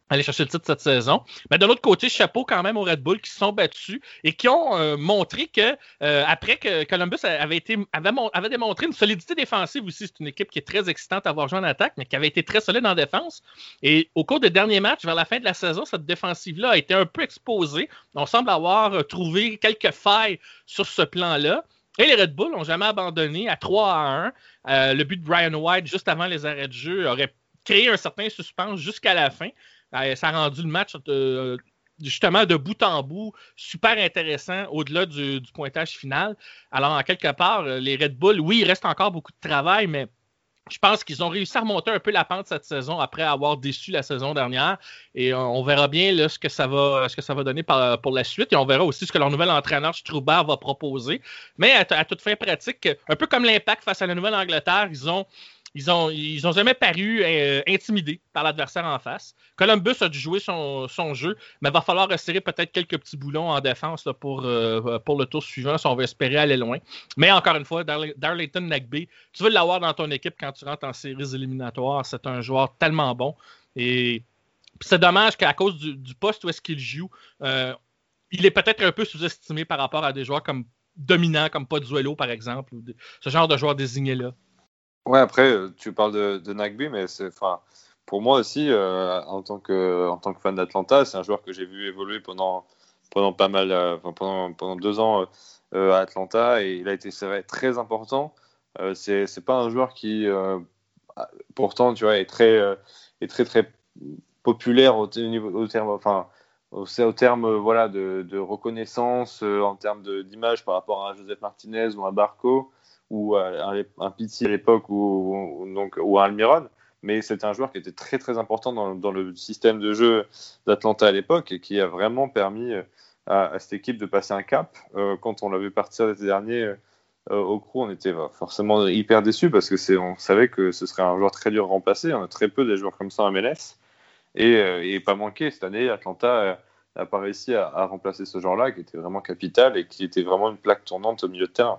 aller chercher le titre cette saison. Mais de l'autre côté, chapeau quand même aux Red Bull qui se sont battus et qui ont euh, montré que, euh, après que Columbus avait, été, avait, avait démontré une solidité défensive aussi, c'est une équipe qui est très excitante à avoir joué en attaque, mais qui avait été très solide en défense. Et au cours des derniers matchs, vers la fin de la saison, cette défensive-là a été un peu exposée. On semble avoir trouvé quelques failles sur ce plan-là. Et les Red Bull n'ont jamais abandonné à trois à un. Euh, le but de Brian White, juste avant les arrêts de jeu, aurait créé un certain suspense jusqu'à la fin. Ça a rendu le match de, justement de bout en bout super intéressant au-delà du, du pointage final. Alors, en quelque part, les Red Bull, oui, il reste encore beaucoup de travail, mais je pense qu'ils ont réussi à remonter un peu la pente cette saison après avoir déçu la saison dernière. Et on verra bien là, ce, que ça va, ce que ça va donner par, pour la suite. Et on verra aussi ce que leur nouvel entraîneur, Struber, va proposer. Mais à, à toute fin pratique, un peu comme l'Impact face à la Nouvelle-Angleterre, ils ont Ils ont, ils ont jamais paru euh, intimidés par l'adversaire en face. Columbus a dû jouer son, son jeu, mais il va falloir resserrer peut-être quelques petits boulons en défense là, pour, euh, pour le tour suivant si on veut espérer aller loin. Mais encore une fois, Darl- Darlington Nagbe, tu veux l'avoir dans ton équipe quand tu rentres en séries éliminatoires. C'est un joueur tellement bon. Et c'est dommage qu'à cause du, du poste où est-ce qu'il joue, euh, il est peut-être un peu sous-estimé par rapport à des joueurs comme dominants, comme Pozzuelo, par exemple, ou de, ce genre de joueur désigné-là. Ouais, après, tu parles de, de Nagbe, mais c'est, enfin, pour moi aussi, euh, en tant que, en tant que fan d'Atlanta, c'est un joueur que j'ai vu évoluer pendant, pendant pas mal, euh, pendant, pendant deux ans euh, à Atlanta, et il a été, c'est vrai, très important. Euh, c'est, c'est pas un joueur qui, euh, pourtant, tu vois, est très, euh, est très, très populaire au, niveau, au terme, enfin, au, au terme, euh, voilà, de, de reconnaissance, euh, en termes de, d'image par rapport à un Joseph Martinez ou un Barco, ou un, un Pitti à l'époque ou, ou, donc, ou un Almiron, mais c'était un joueur qui était très très important dans, dans le système de jeu d'Atlanta à l'époque et qui a vraiment permis à, à cette équipe de passer un cap. Euh, quand on l'a vu partir l'été dernier euh, au Crew, on était bah, forcément hyper déçus parce que c'est, on savait que ce serait un joueur très dur à remplacer. On a très peu des joueurs comme ça en M L S et, euh, et pas manqué cette année. Atlanta n'a pas réussi à, à remplacer ce genre-là qui était vraiment capital et qui était vraiment une plaque tournante au milieu de terrain.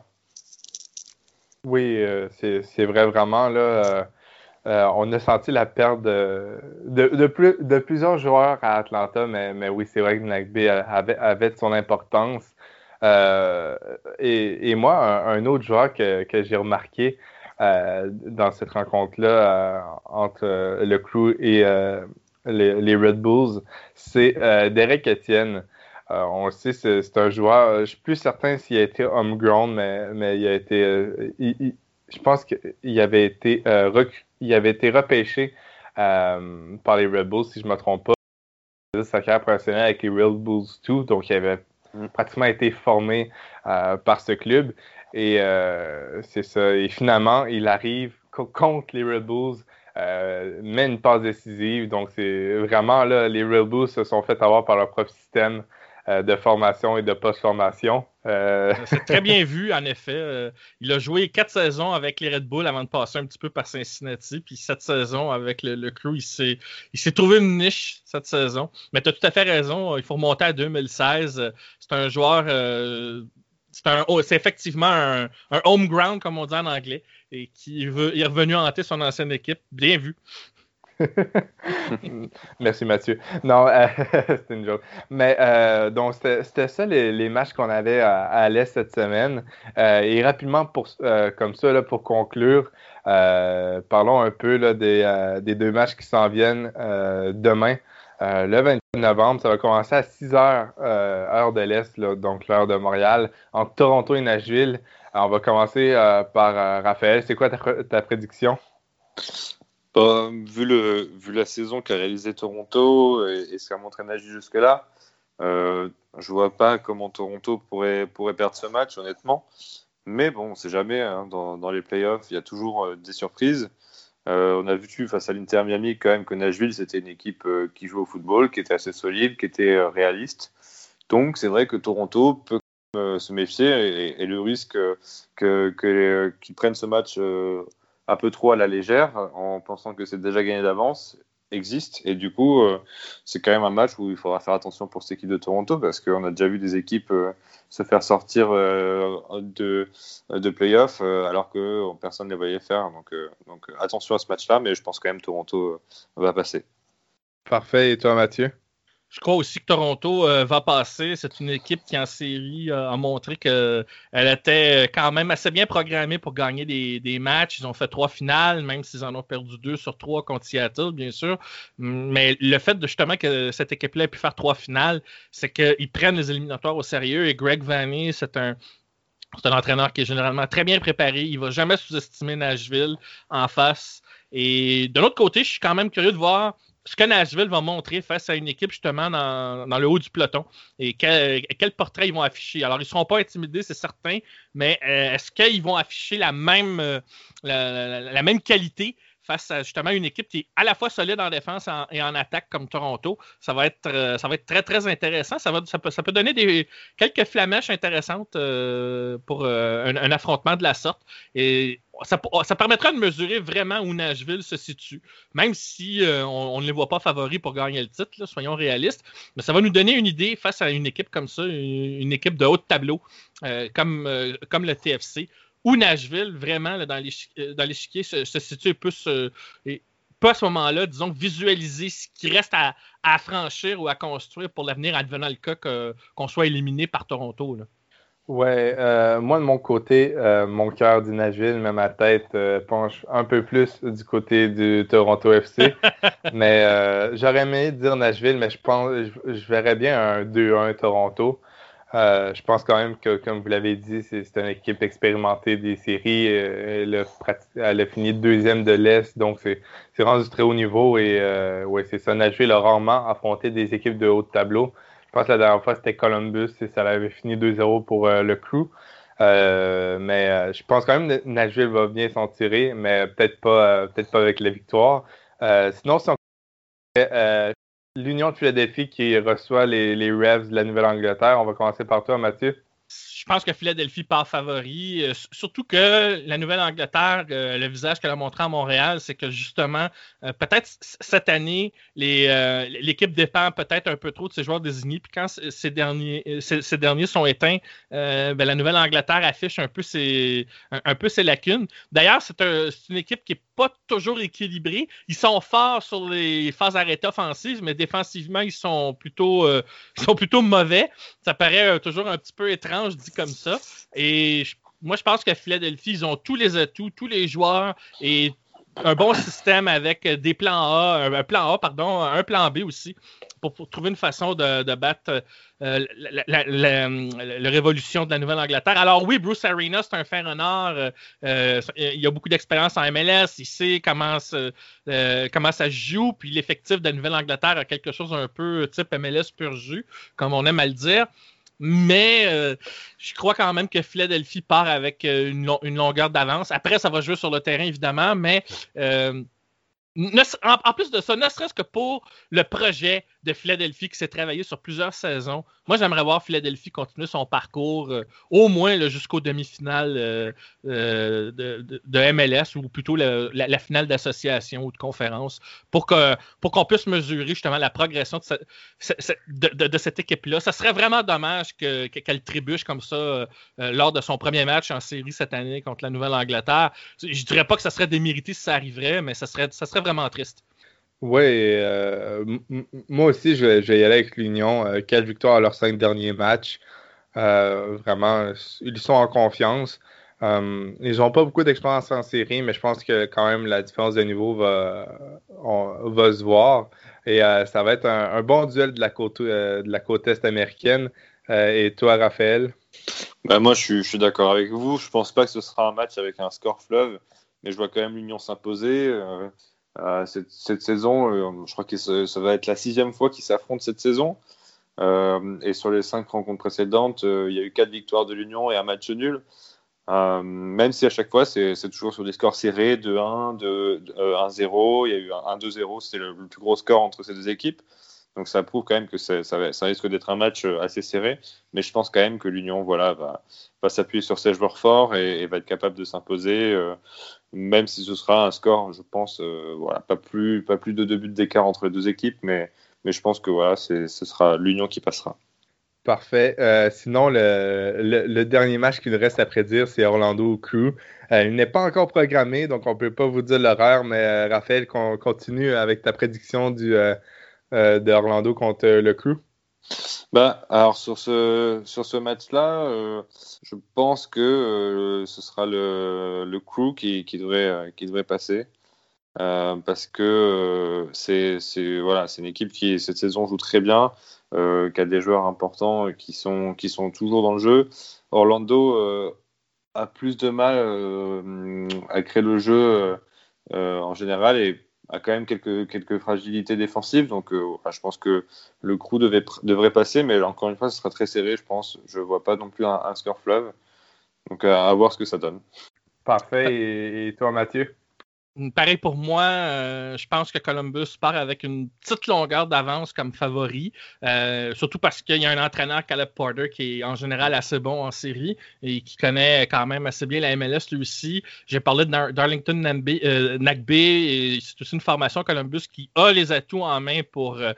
Oui, euh, c'est, c'est vrai vraiment là. Euh, euh, on a senti la perte de, de, de, plus, de plusieurs joueurs à Atlanta, mais, mais oui, c'est vrai que Nagbe avait, avait de son importance. Euh, et, et moi, un, un autre joueur que, que j'ai remarqué euh, dans cette rencontre-là euh, entre euh, le Crew et euh, les, les Red Bulls, c'est euh, Derek Etienne. Euh, on le sait, c'est, c'est un joueur, je suis plus certain s'il a été homegrown, mais, mais il a été, euh, il, il, je pense qu'il avait été, euh, rec- il avait été repêché euh, par les Red Bulls, si je ne me trompe pas, sa carrière professionnelle avec les Red Bulls deux, donc il avait mm. pratiquement été formé euh, par ce club, et euh, c'est ça, et finalement, il arrive co- contre les Red Bulls, euh, met une passe décisive, donc c'est vraiment, là, les Red Bulls se sont fait avoir par leur propre système de formation et de post-formation. Euh... C'est très bien vu, en effet. Euh, il a joué quatre saisons avec les Red Bull avant de passer un petit peu par Cincinnati. Puis cette saison, avec le, le Crew, il s'est, il s'est trouvé une niche cette saison. Mais tu as tout à fait raison. Il faut remonter à deux mille seize. C'est un joueur... Euh, c'est, un, c'est effectivement un, un home ground, comme on dit en anglais, et qui veut, est revenu hanter son ancienne équipe. Bien vu. Merci Mathieu. Non, euh, c'était une joke. Mais euh, donc c'était, c'était ça les, les matchs qu'on avait à, à l'Est cette semaine. Euh, et rapidement pour euh, comme ça là, pour conclure, euh, parlons un peu là, des, euh, des deux matchs qui s'en viennent euh, demain. Euh, le vingt-huit novembre, ça va commencer à six heures euh, heure de l'Est, là, donc l'heure de Montréal, entre Toronto et Nashville. Alors, on va commencer euh, par euh, Raphaël. C'est quoi ta, ta prédiction? Bah, vu, le, vu la saison qu'a réalisé Toronto et, et ce qu'a montré Nashville jusque-là, euh, je vois pas comment Toronto pourrait, pourrait perdre ce match, honnêtement. Mais bon, on sait jamais. Hein, dans, dans les playoffs, il y a toujours euh, des surprises. Euh, on a vu face à l'Inter Miami quand même que Nashville, c'était une équipe euh, qui jouait au football, qui était assez solide, qui était euh, réaliste. Donc, c'est vrai que Toronto peut euh, se méfier et, et le risque que, que, que, qu'ils prennent ce match euh, un peu trop à la légère en pensant que c'est déjà gagné d'avance existe. Et du coup, euh, c'est quand même un match où il faudra faire attention pour cette équipe de Toronto parce qu'on a déjà vu des équipes euh, se faire sortir euh, de, de playoffs euh, alors que personne ne les voyait faire. Donc, euh, donc attention à ce match-là, mais je pense quand même que Toronto euh, va passer. Parfait. Et toi, Mathieu? Je crois aussi que Toronto euh, va passer. C'est une équipe qui, en série, euh, a montré qu'elle était quand même assez bien programmée pour gagner des, des matchs. Ils ont fait trois finales, même s'ils en ont perdu deux sur trois contre Seattle, bien sûr. Mais le fait de justement que cette équipe-là ait pu faire trois finales, c'est qu'ils prennent les éliminatoires au sérieux. Et Greg Vanney, c'est un... C'est un entraîneur qui est généralement très bien préparé. Il ne va jamais sous-estimer Nashville en face. Et de l'autre côté, je suis quand même curieux de voir ce que Nashville va montrer face à une équipe justement dans, dans le haut du peloton et quel, quel portrait ils vont afficher. Alors, ils ne seront pas intimidés, c'est certain, mais euh, est-ce qu'ils vont afficher la même, euh, la, la, la même qualité face à justement une équipe qui est à la fois solide en défense en, et en attaque comme Toronto? Ça va être, euh, ça va être très, très intéressant. Ça, va, ça, peut, ça peut donner des, quelques flamèches intéressantes euh, pour euh, un, un affrontement de la sorte. Et ça, ça permettra de mesurer vraiment où Nashville se situe, même si euh, on, on ne les voit pas favoris pour gagner le titre, là, soyons réalistes. Mais ça va nous donner une idée face à une équipe comme ça, une, une équipe de haut de tableau, euh, comme, euh, comme le T F C, où Nashville, vraiment, là, dans, l'échiquier, dans l'échiquier, se, se situe plus, euh, et, pas à ce moment-là, disons, visualiser ce qui reste à, à franchir ou à construire pour l'avenir, advenant le cas que, qu'on soit éliminé par Toronto, là. Ouais, euh, moi de mon côté, euh, mon cœur dit Nashville, mais ma tête euh, penche un peu plus du côté du Toronto F C. mais euh, j'aurais aimé dire Nashville, mais je pense, je, je verrais bien un deux un Toronto. Euh, je pense quand même que, comme vous l'avez dit, c'est, c'est une équipe expérimentée des séries. Euh, elle, a prati- elle a fini deuxième de l'Est, donc c'est, c'est rendu très haut niveau. Et euh, ouais, c'est ça. Nashville a rarement affronté des équipes de haut de tableau. Je pense que la dernière fois, c'était Columbus et ça avait fini deux zéro pour euh, le Crew. Euh, mais euh, je pense quand même que Nashville va bien s'en tirer, mais peut-être pas, euh, peut-être pas avec la victoire. Euh, sinon, si on euh, l'Union de Philadelphie qui reçoit les, les Revs de la Nouvelle-Angleterre. On va commencer par toi, Mathieu. Je pense que Philadelphie part favori, euh, surtout que la Nouvelle-Angleterre, euh, le visage qu'elle a montré à Montréal, c'est que justement, euh, peut-être cette année, les, euh, l'équipe dépend peut-être un peu trop de ses joueurs désignés, puis quand ces derniers, ces, ces derniers sont éteints, euh, ben, la Nouvelle-Angleterre affiche un peu ses, un, un peu ses lacunes. D'ailleurs, c'est, un, c'est une équipe qui n'est pas toujours équilibrée. Ils sont forts sur les phases arrêtées offensives, mais défensivement, ils sont plutôt, euh, ils sont plutôt mauvais. Ça paraît euh, toujours un petit peu étrange dit comme ça. Et je, moi, je pense qu'à Philadelphie, ils ont tous les atouts, tous les joueurs et un bon système avec des plans A, un plan A, pardon, un plan B aussi, pour, pour trouver une façon de, de battre euh, la, la, la, la révolution de la Nouvelle-Angleterre. Alors oui, Bruce Arena, c'est un fer honneur. Euh, il a beaucoup d'expérience en M L S. Il sait comment, se, euh, comment ça se joue. Puis l'effectif de la Nouvelle-Angleterre a quelque chose un peu type M L S pur jus, comme on aime à le dire. Mais euh, je crois quand même que Philadelphie part avec euh, une, long- une longueur d'avance. Après, ça va jouer sur le terrain, évidemment, mais euh, ne, en, en plus de ça, ne serait-ce que pour le projet de Philadelphie qui s'est travaillé sur plusieurs saisons, moi, j'aimerais voir Philadelphie continuer son parcours euh, au moins là, jusqu'aux demi-finales euh, euh, de, de, de M L S ou plutôt le, la, la finale d'association ou de conférence pour, que, pour qu'on puisse mesurer justement la progression de, ce, de, de, de cette équipe-là. Ça serait vraiment dommage que, que, qu'elle trébuche comme ça euh, lors de son premier match en série cette année contre la Nouvelle-Angleterre. Je ne dirais pas que ça serait démérité si ça arriverait, mais ça serait, ça serait vraiment triste. Oui, euh, m- moi aussi, je vais, je vais y aller avec l'Union. Euh, quatre victoires à leurs cinq derniers matchs. Euh, vraiment, ils sont en confiance. Euh, ils n'ont pas beaucoup d'expérience en série, mais je pense que quand même la différence de niveau va, on, va se voir. Et euh, ça va être un, un bon duel de la côte, euh, de la côte est américaine. Euh, et toi, Raphaël? Bah moi, je suis, je suis d'accord avec vous. Je pense pas que ce sera un match avec un score fleuve, mais je vois quand même l'Union s'imposer. Euh, euh, cette, cette saison, euh, je crois que ça, ça va être la sixième fois qu'ils s'affrontent cette saison. Euh, et sur les cinq rencontres précédentes, euh, il y a eu quatre victoires de l'Union et un match nul. Euh, même si à chaque fois, c'est, c'est toujours sur des scores serrés, deux un, deux, euh, un zéro. Il y a eu un deux zéro, c'était le, le plus gros score entre ces deux équipes. Donc ça prouve quand même que ça, ça, ça risque d'être un match assez serré. Mais je pense quand même que l'Union voilà, va, va s'appuyer sur ses joueurs forts et, et va être capable de s'imposer, euh, même si ce sera un score, je pense, euh, voilà, pas, plus, pas plus de deux buts d'écart entre les deux équipes. Mais, mais je pense que voilà, c'est, ce sera l'Union qui passera. Parfait. Euh, sinon, le, le, le dernier match qu'il nous reste à prédire, c'est Orlando Crew. Euh, il n'est pas encore programmé, donc on ne peut pas vous dire l'horaire, mais euh, Raphaël, qu'on continue avec ta prédiction du, euh, euh, de Orlando contre le Crew? Bah, alors sur ce, sur ce match-là, euh, je pense que euh, ce sera le, le Crew qui, qui, devrait, euh, qui devrait passer. Euh, parce que euh, c'est, c'est, voilà, c'est une équipe qui, cette saison, joue très bien, euh, qui a des joueurs importants qui sont, qui sont toujours dans le jeu. Orlando euh, a plus de mal euh, à créer le jeu euh, en général et a quand même quelques, quelques fragilités défensives. Donc, euh, enfin, je pense que le Crew devait, devrait passer, mais encore une fois, ce sera très serré, je pense. Je ne vois pas non plus un, un score fleuve. Donc, à, à voir ce que ça donne. Parfait. Et, et toi, Mathieu? Pareil pour moi, euh, je pense que Columbus part avec une petite longueur d'avance comme favori, euh, surtout parce qu'il y a un entraîneur, Caleb Porter, qui est en général assez bon en série et qui connaît quand même assez bien la M L S lui aussi. J'ai parlé de Dar- Darlington Nagbe, euh, Nagbe, et c'est aussi une formation Columbus qui a les atouts en main pour... Euh,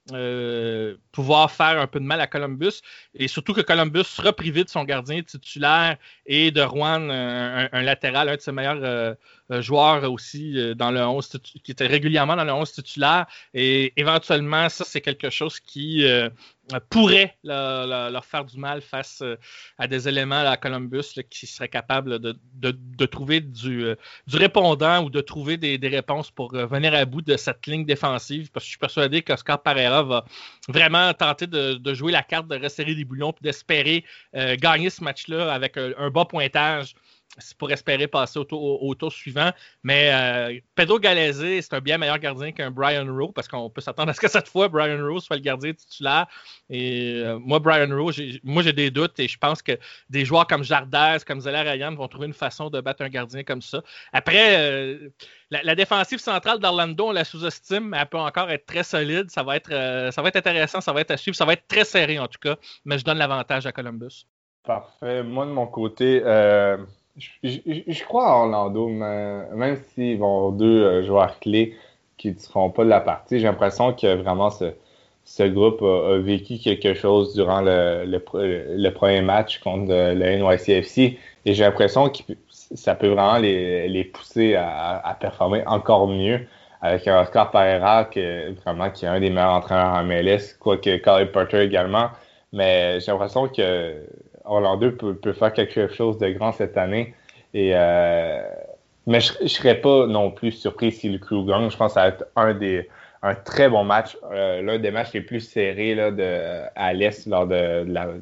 Euh, pouvoir faire un peu de mal à Columbus, et surtout que Columbus sera privé de son gardien titulaire et de Juan, un, un latéral, un de ses meilleurs euh, joueurs aussi euh, dans le onze titu- qui était régulièrement dans le onze titulaire, et éventuellement ça c'est quelque chose qui euh, pourrait leur, leur, leur faire du mal face euh, à des éléments à Columbus là, qui seraient capables de, de, de trouver du, euh, du répondant ou de trouver des, des réponses pour euh, venir à bout de cette ligne défensive, parce que je suis persuadé qu'Oscar Pereira va vraiment tenter de, de jouer la carte de resserrer des boulons et d'espérer euh, gagner ce match-là avec un, un bas pointage pour espérer passer au tour, au, au tour suivant. Mais euh, Pedro Gallese, c'est un bien meilleur gardien qu'un Brian Rowe, parce qu'on peut s'attendre à ce que cette fois, Brian Rowe soit le gardien titulaire. Et euh, moi, Brian Rowe, j'ai, moi, j'ai des doutes, et je pense que des joueurs comme Jardez, comme Zeller Ryan vont trouver une façon de battre un gardien comme ça. Après, euh, la, la défensive centrale d'Orlando, on la sous-estime, mais elle peut encore être très solide. Ça va être, euh, ça va être intéressant, ça va être à suivre, ça va être très serré en tout cas, mais je donne l'avantage à Columbus. Parfait. Moi, de mon côté, euh, je, je- je crois à Orlando, mais même s'ils vont avoir deux euh, joueurs clés qui ne seront pas de la partie, j'ai l'impression que vraiment ce, ce groupe a, a vécu quelque chose durant le, le, le premier match contre le, le N Y C F C, et j'ai l'impression que ça peut vraiment les, les pousser à, à performer encore mieux avec un Oscar Pereira que, vraiment, qui est un des meilleurs entraîneurs en M L S, quoique Caleb Porter également. Mais j'ai l'impression que Orlando peut, peut faire quelque chose de grand cette année. Et, euh, mais je ne serais pas non plus surpris si le Crew gagne. Je pense que ça va être un, des, un très bon match, euh, l'un des matchs les plus serrés là, de, à l'Est lors, de, de, la,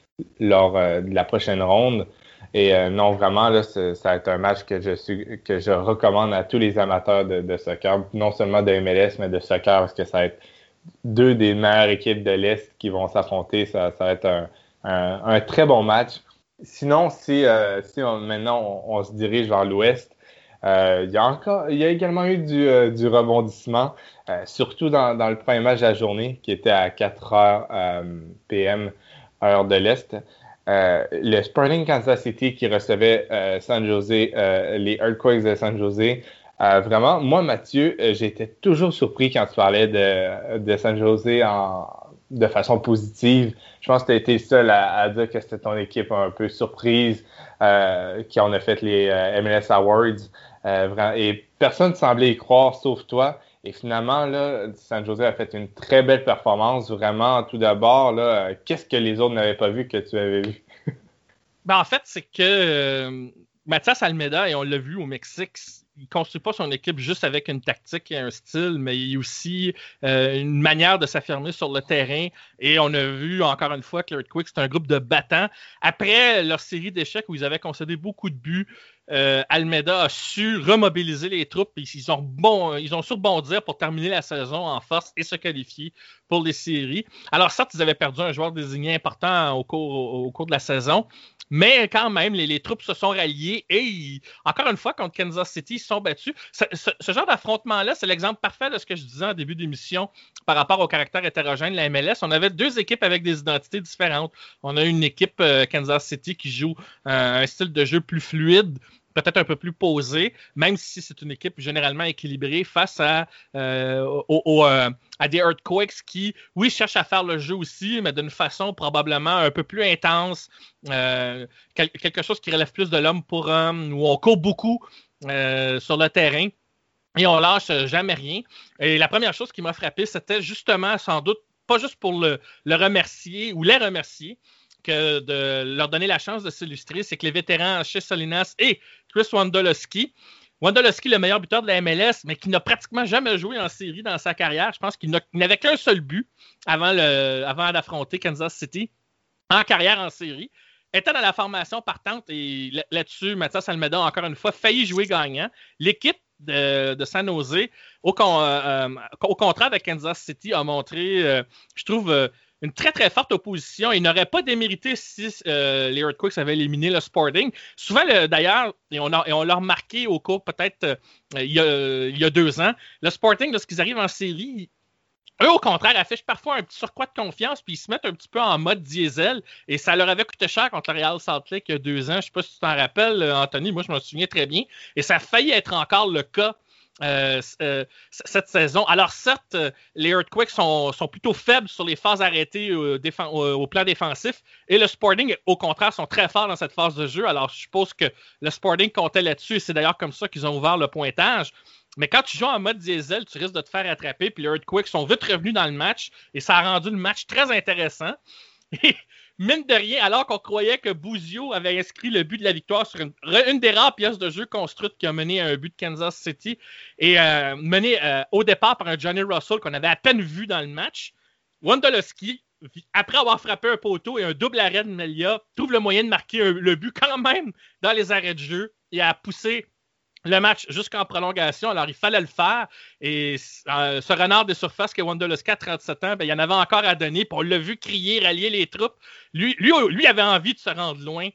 lors euh, de la prochaine ronde. Et euh, non, vraiment, là, ça va être un match que je, suis, que je recommande à tous les amateurs de, de soccer, non seulement de M L S, mais de soccer, parce que ça va être deux des meilleures équipes de l'Est qui vont s'affronter. Ça, ça va être un, un, un très bon match. Sinon, si, euh, si on, maintenant on, on se dirige vers l'Ouest, euh, il y a encore, il y a également eu du, euh, du rebondissement, euh, surtout dans, dans le premier match de la journée qui était à quatre heures euh, P M, heure de l'Est. Euh, le Sporting Kansas City qui recevait euh, San José, euh, les Earthquakes de San José. Euh, vraiment, moi, Mathieu, euh, j'étais toujours surpris quand tu parlais de, de San José en, de façon positive. Je pense que tu as été le seul à, à dire que c'était ton équipe un peu surprise, euh, qui en a fait les euh, M L S Awards. Euh, vraiment, et personne ne semblait y croire, sauf toi. Et finalement, là, San José a fait une très belle performance. Vraiment, tout d'abord, là, qu'est-ce que les autres n'avaient pas vu que tu avais vu? Ben, en fait, c'est que euh, Mathias Almeida, et on l'a vu au Mexique, il ne construit pas son équipe juste avec une tactique et un style, mais il y a aussi euh, une manière de s'affirmer sur le terrain. Et on a vu encore une fois que l'Earthquake, c'est un groupe de battants. Après leur série d'échecs où ils avaient concédé beaucoup de buts, euh, Almeida a su remobiliser les troupes. Ils ont, bon, ils ont su rebondir pour terminer la saison en force et se qualifier pour les séries. Alors certes, ils avaient perdu un joueur désigné important au cours, au, au cours de la saison, mais quand même, les, les troupes se sont ralliées et, ils, encore une fois, contre Kansas City, ils se sont battus. Ce, ce, ce genre d'affrontement-là, c'est l'exemple parfait de ce que je disais en début d'émission par rapport au caractère hétérogène de la M L S. On avait deux équipes avec des identités différentes. On a une équipe euh, Kansas City qui joue euh, un style de jeu plus fluide, peut-être un peu plus posé, même si c'est une équipe généralement équilibrée face à, euh, au, au, euh, à des Earthquakes qui, oui, cherchent à faire le jeu aussi, mais d'une façon probablement un peu plus intense, euh, quel, quelque chose qui relève plus de l'homme pour homme, où on court beaucoup euh, sur le terrain. et on lâche jamais rien. Et la première chose qui m'a frappé, c'était justement, sans doute, pas juste pour le, le remercier ou les remercier, que de leur donner la chance de s'illustrer, c'est que les vétérans Shea Salinas et Chris Wondolowski, Wondolowski, le meilleur buteur de la M L S, mais qui n'a pratiquement jamais joué en série dans sa carrière, je pense qu'il n'avait qu'un seul but avant, le, avant d'affronter Kansas City en carrière en série, était dans la formation partante et là-dessus, Mathias Almeida, encore une fois, failli jouer gagnant. L'équipe de, de San Jose, au, con, euh, au contraire avec Kansas City, a montré, euh, je trouve, euh, une très, très forte opposition. Ils n'auraient pas démérité si euh, les Earthquakes avaient éliminé le Sporting. Souvent, le, d'ailleurs, et on, a, et on l'a remarqué au cours peut-être euh, il, y a, il y a deux ans, le Sporting, lorsqu'ils arrivent en série, eux, au contraire, affichent parfois un petit surcroît de confiance, puis ils se mettent un petit peu en mode diesel, et ça leur avait coûté cher contre le Real Salt Lake il y a deux ans. Je ne sais pas si tu t'en rappelles, Anthony, moi je m'en souviens très bien, et ça a failli être encore le cas Euh, euh, cette saison. Alors certes, les Earthquakes sont, sont plutôt faibles sur les phases arrêtées au, défen- au, au plan défensif et le Sporting, au contraire, sont très forts dans cette phase de jeu. Alors je suppose que le Sporting comptait là-dessus et c'est d'ailleurs comme ça qu'ils ont ouvert le pointage. Mais quand tu joues en mode diesel, tu risques de te faire attraper puis les Earthquakes sont vite revenus dans le match et ça a rendu le match très intéressant. Et mine de rien, alors qu'on croyait que Bouzio avait inscrit le but de la victoire sur une, une des rares pièces de jeu construites qui a mené à un but de Kansas City et euh, mené euh, au départ par un Johnny Russell qu'on avait à peine vu dans le match, Wondolowski, après avoir frappé un poteau et un double arrêt de Melia, trouve le moyen de marquer un, le but quand même dans les arrêts de jeu et a poussé le match jusqu'en prolongation. Alors, il fallait le faire. Et euh, ce renard des surfaces que Wondolowski a trente-sept ans, ben, il y en avait encore à donner. Puis on l'a vu crier, rallier les troupes. Lui, lui, lui avait envie de se rendre loin.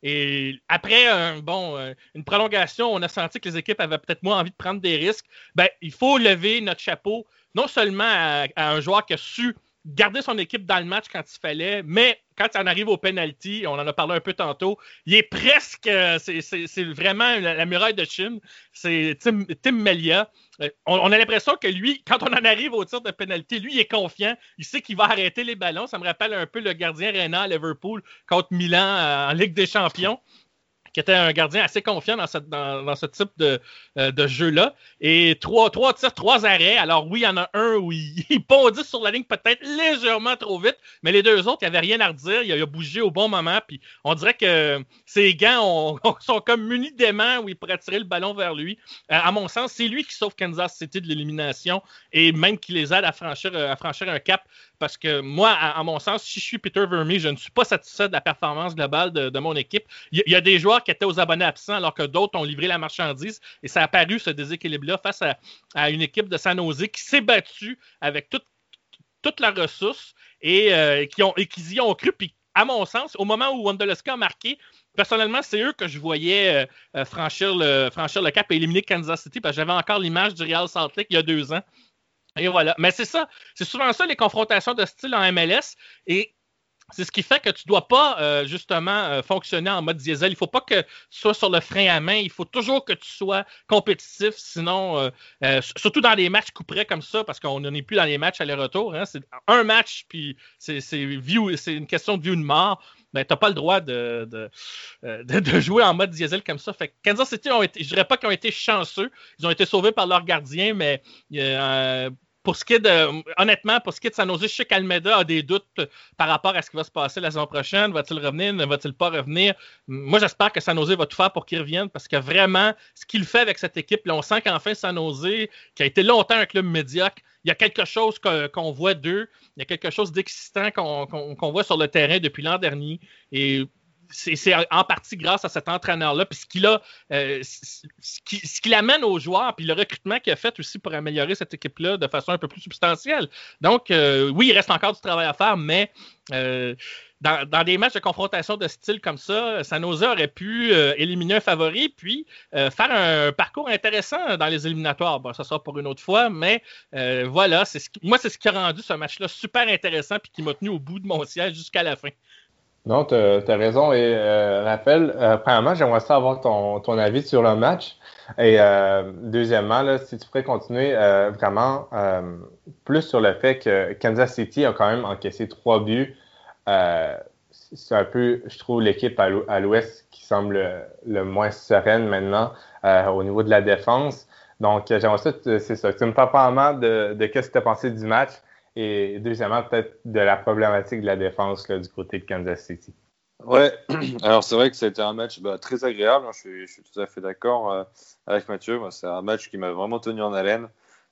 Et après un, bon, euh, une prolongation, on a senti que les équipes avaient peut-être moins envie de prendre des risques. Ben, il faut lever notre chapeau, non seulement à, à un joueur qui a su garder son équipe dans le match quand il fallait, mais quand on arrive au penalty, on en a parlé un peu tantôt, il est presque, c'est, c'est, c'est vraiment la, la muraille de Chine, c'est Tim, Tim Melia. On, on a l'impression que lui, quand on en arrive au tir de penalty, lui, il est confiant, il sait qu'il va arrêter les ballons. Ça me rappelle un peu le gardien Reina à Liverpool contre Milan euh, en Ligue des Champions, qui était un gardien assez confiant dans, cette, dans, dans ce type de, euh, de jeu-là. Et trois, trois tirs, trois arrêts. Alors oui, il y en a un où il, il bondit sur la ligne peut-être légèrement trop vite, mais les deux autres, il n'y avait rien à redire. Il a, il a bougé au bon moment. Puis on dirait que ses gants ont, ont, sont comme munis d'aimants où il pourrait tirer le ballon vers lui. Euh, à mon sens, c'est lui qui sauve Kansas City de l'élimination et même qui les aide à franchir, à franchir un cap. Parce que moi, à, à mon sens, si je suis Peter Vermes, je ne suis pas satisfait de la performance globale de, de mon équipe. Il, il y a des joueurs qui étaient aux abonnés absents alors que d'autres ont livré la marchandise et ça a apparu ce déséquilibre-là face à, à une équipe de San Jose qui s'est battue avec toute, toute la ressource et, euh, qui ont, et qui y ont cru. Puis, à mon sens, au moment où Wondolowski a marqué, personnellement, c'est eux que je voyais euh, franchir, le, franchir le cap et éliminer Kansas City parce que j'avais encore l'image du Real Salt Lake il y a deux ans. Et voilà. Mais c'est ça. C'est souvent ça, les confrontations de style en M L S. Et c'est ce qui fait que tu ne dois pas, euh, justement, euh, fonctionner en mode diesel. Il ne faut pas que tu sois sur le frein à main. Il faut toujours que tu sois compétitif. Sinon, euh, euh, surtout dans des matchs couperets comme ça, parce qu'on n'en est plus dans les matchs aller-retour. Hein, c'est un match, puis c'est, c'est, vie, c'est une question de vie ou de mort. Ben, tu n'as pas le droit de, de, de, de jouer en mode diesel comme ça. Fait que Kansas City, ont été, je ne dirais pas qu'ils ont été chanceux. Ils ont été sauvés par leur gardien, mais euh, pour ce qui est de, honnêtement, pour ce qui est de San Jose, je sais qu'Almeida a des doutes par rapport à ce qui va se passer la saison prochaine. Va-t-il revenir? Ne va-t-il pas revenir? Moi, j'espère que San Jose va tout faire pour qu'il revienne parce que vraiment, ce qu'il fait avec cette équipe, là, on sent qu'enfin San Jose, qui a été longtemps un club médiocre, il y a quelque chose que, qu'on voit d'eux, il y a quelque chose d'excitant qu'on, qu'on, qu'on voit sur le terrain depuis l'an dernier. Et c'est, c'est en partie grâce à cet entraîneur-là. Puis ce qu'il a, euh, ce, qui, ce qu'il amène aux joueurs, puis le recrutement qu'il a fait aussi pour améliorer cette équipe-là de façon un peu plus substantielle. Donc, euh, oui, il reste encore du travail à faire, mais euh, dans, dans des matchs de confrontation de style comme ça, San Jose aurait pu euh, éliminer un favori, puis euh, faire un parcours intéressant dans les éliminatoires. Bon, ça sera pour une autre fois, mais euh, voilà, c'est ce qui, moi, c'est ce qui a rendu ce match-là super intéressant, puis qui m'a tenu au bout de mon siège jusqu'à la fin. Non, tu as raison. Et euh, Raphaël, euh, premièrement, j'aimerais ça avoir ton, ton avis sur le match. Et euh, deuxièmement, là, si tu pourrais continuer euh, vraiment euh, plus sur le fait que Kansas City a quand même encaissé trois buts. Euh, c'est un peu, je trouve, l'équipe à l'ouest qui semble le, le moins sereine maintenant euh, au niveau de la défense. Donc, j'aimerais ça, c'est ça. Tu me parles probablement de, de qu'est-ce que tu as pensé du match et deuxièmement, peut-être de la problématique de la défense là, du côté de Kansas City. Ouais, alors c'est vrai que ça a été un match bah, très agréable, hein. je, suis, je suis tout à fait d'accord euh, avec Mathieu. Moi, c'est un match qui m'a vraiment tenu en haleine.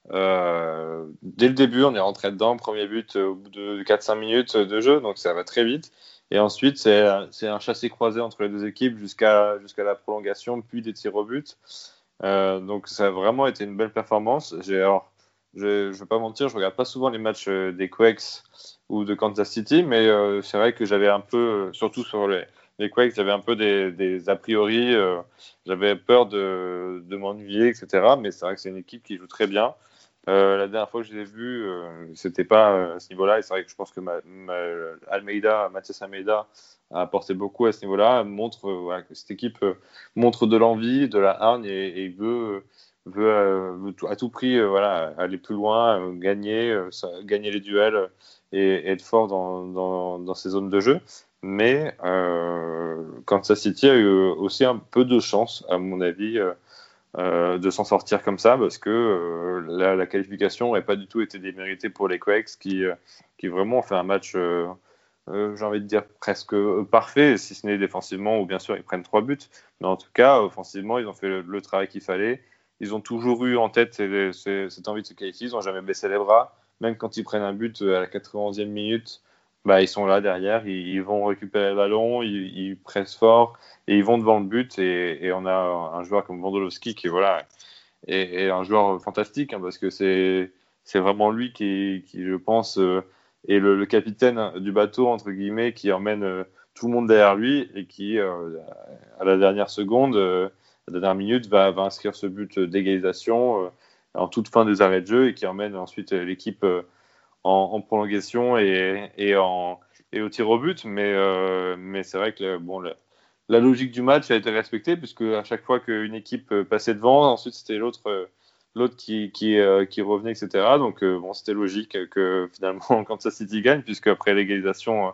Euh, dès le début, on est rentré dedans, premier but euh, au bout de quatre cinq minutes de jeu, donc ça va très vite. Et ensuite, c'est, c'est un chassé-croisé entre les deux équipes jusqu'à, jusqu'à la prolongation, puis des tirs au but. Euh, donc ça a vraiment été une belle performance. J'ai, alors, je ne vais pas mentir, je regarde pas souvent les matchs euh, des Quakes ou de Kansas City, mais euh, c'est vrai que j'avais un peu, euh, surtout sur les, les Quakes, j'avais un peu des, des a priori, euh, j'avais peur de, de m'ennuyer, et cetera. Mais c'est vrai que c'est une équipe qui joue très bien. Euh, la dernière fois que je l'ai vu, euh, c'était pas euh, à ce niveau-là, et c'est vrai que je pense que ma, ma, Almeida, Mathias Almeida a apporté beaucoup à ce niveau-là, montre euh, voilà, que cette équipe euh, montre de l'envie, de la hargne, et, et veut, veut, euh, veut tout, à tout prix euh, voilà, aller plus loin, euh, gagner, euh, ça, gagner les duels et, et être fort dans, dans, dans ces zones de jeu. Mais euh, Kansas City a eu aussi un peu de chance, à mon avis, euh, euh, de s'en sortir comme ça, parce que euh, la, la qualification n'a pas du tout été déméritée pour les Quakes, qui, euh, qui vraiment ont fait un match, euh, euh, j'ai envie de dire, presque parfait, si ce n'est défensivement, ou bien sûr ils prennent trois buts. Mais en tout cas, offensivement, ils ont fait le, le travail qu'il fallait. Ils ont toujours eu en tête ces, ces, cette envie de se qualifier, ils n'ont jamais baissé les bras. Même quand ils prennent un but à la quatre-vingt-onzième minute, bah, ils sont là derrière, ils, ils vont récupérer le ballon, ils, ils pressent fort et ils vont devant le but. Et, et on a un joueur comme Wondolowski qui voilà, est, est un joueur fantastique, hein, parce que c'est, c'est vraiment lui qui, qui, je pense, euh, est le, le capitaine du bateau, entre guillemets, qui emmène euh, tout le monde derrière lui et qui, euh, à la dernière seconde, euh, à la dernière minute, va, va inscrire ce but d'égalisation euh, en toute fin des arrêts de jeu et qui emmène ensuite l'équipe euh, en, en prolongation et, et, en, et au tir au but. Mais, euh, mais c'est vrai que bon, la, la logique du match a été respectée, puisque à chaque fois qu'une équipe passait devant, ensuite c'était l'autre, l'autre qui, qui, euh, qui revenait, et cetera. Donc euh, bon, c'était logique que finalement Kansas City gagne, puisque après l'égalisation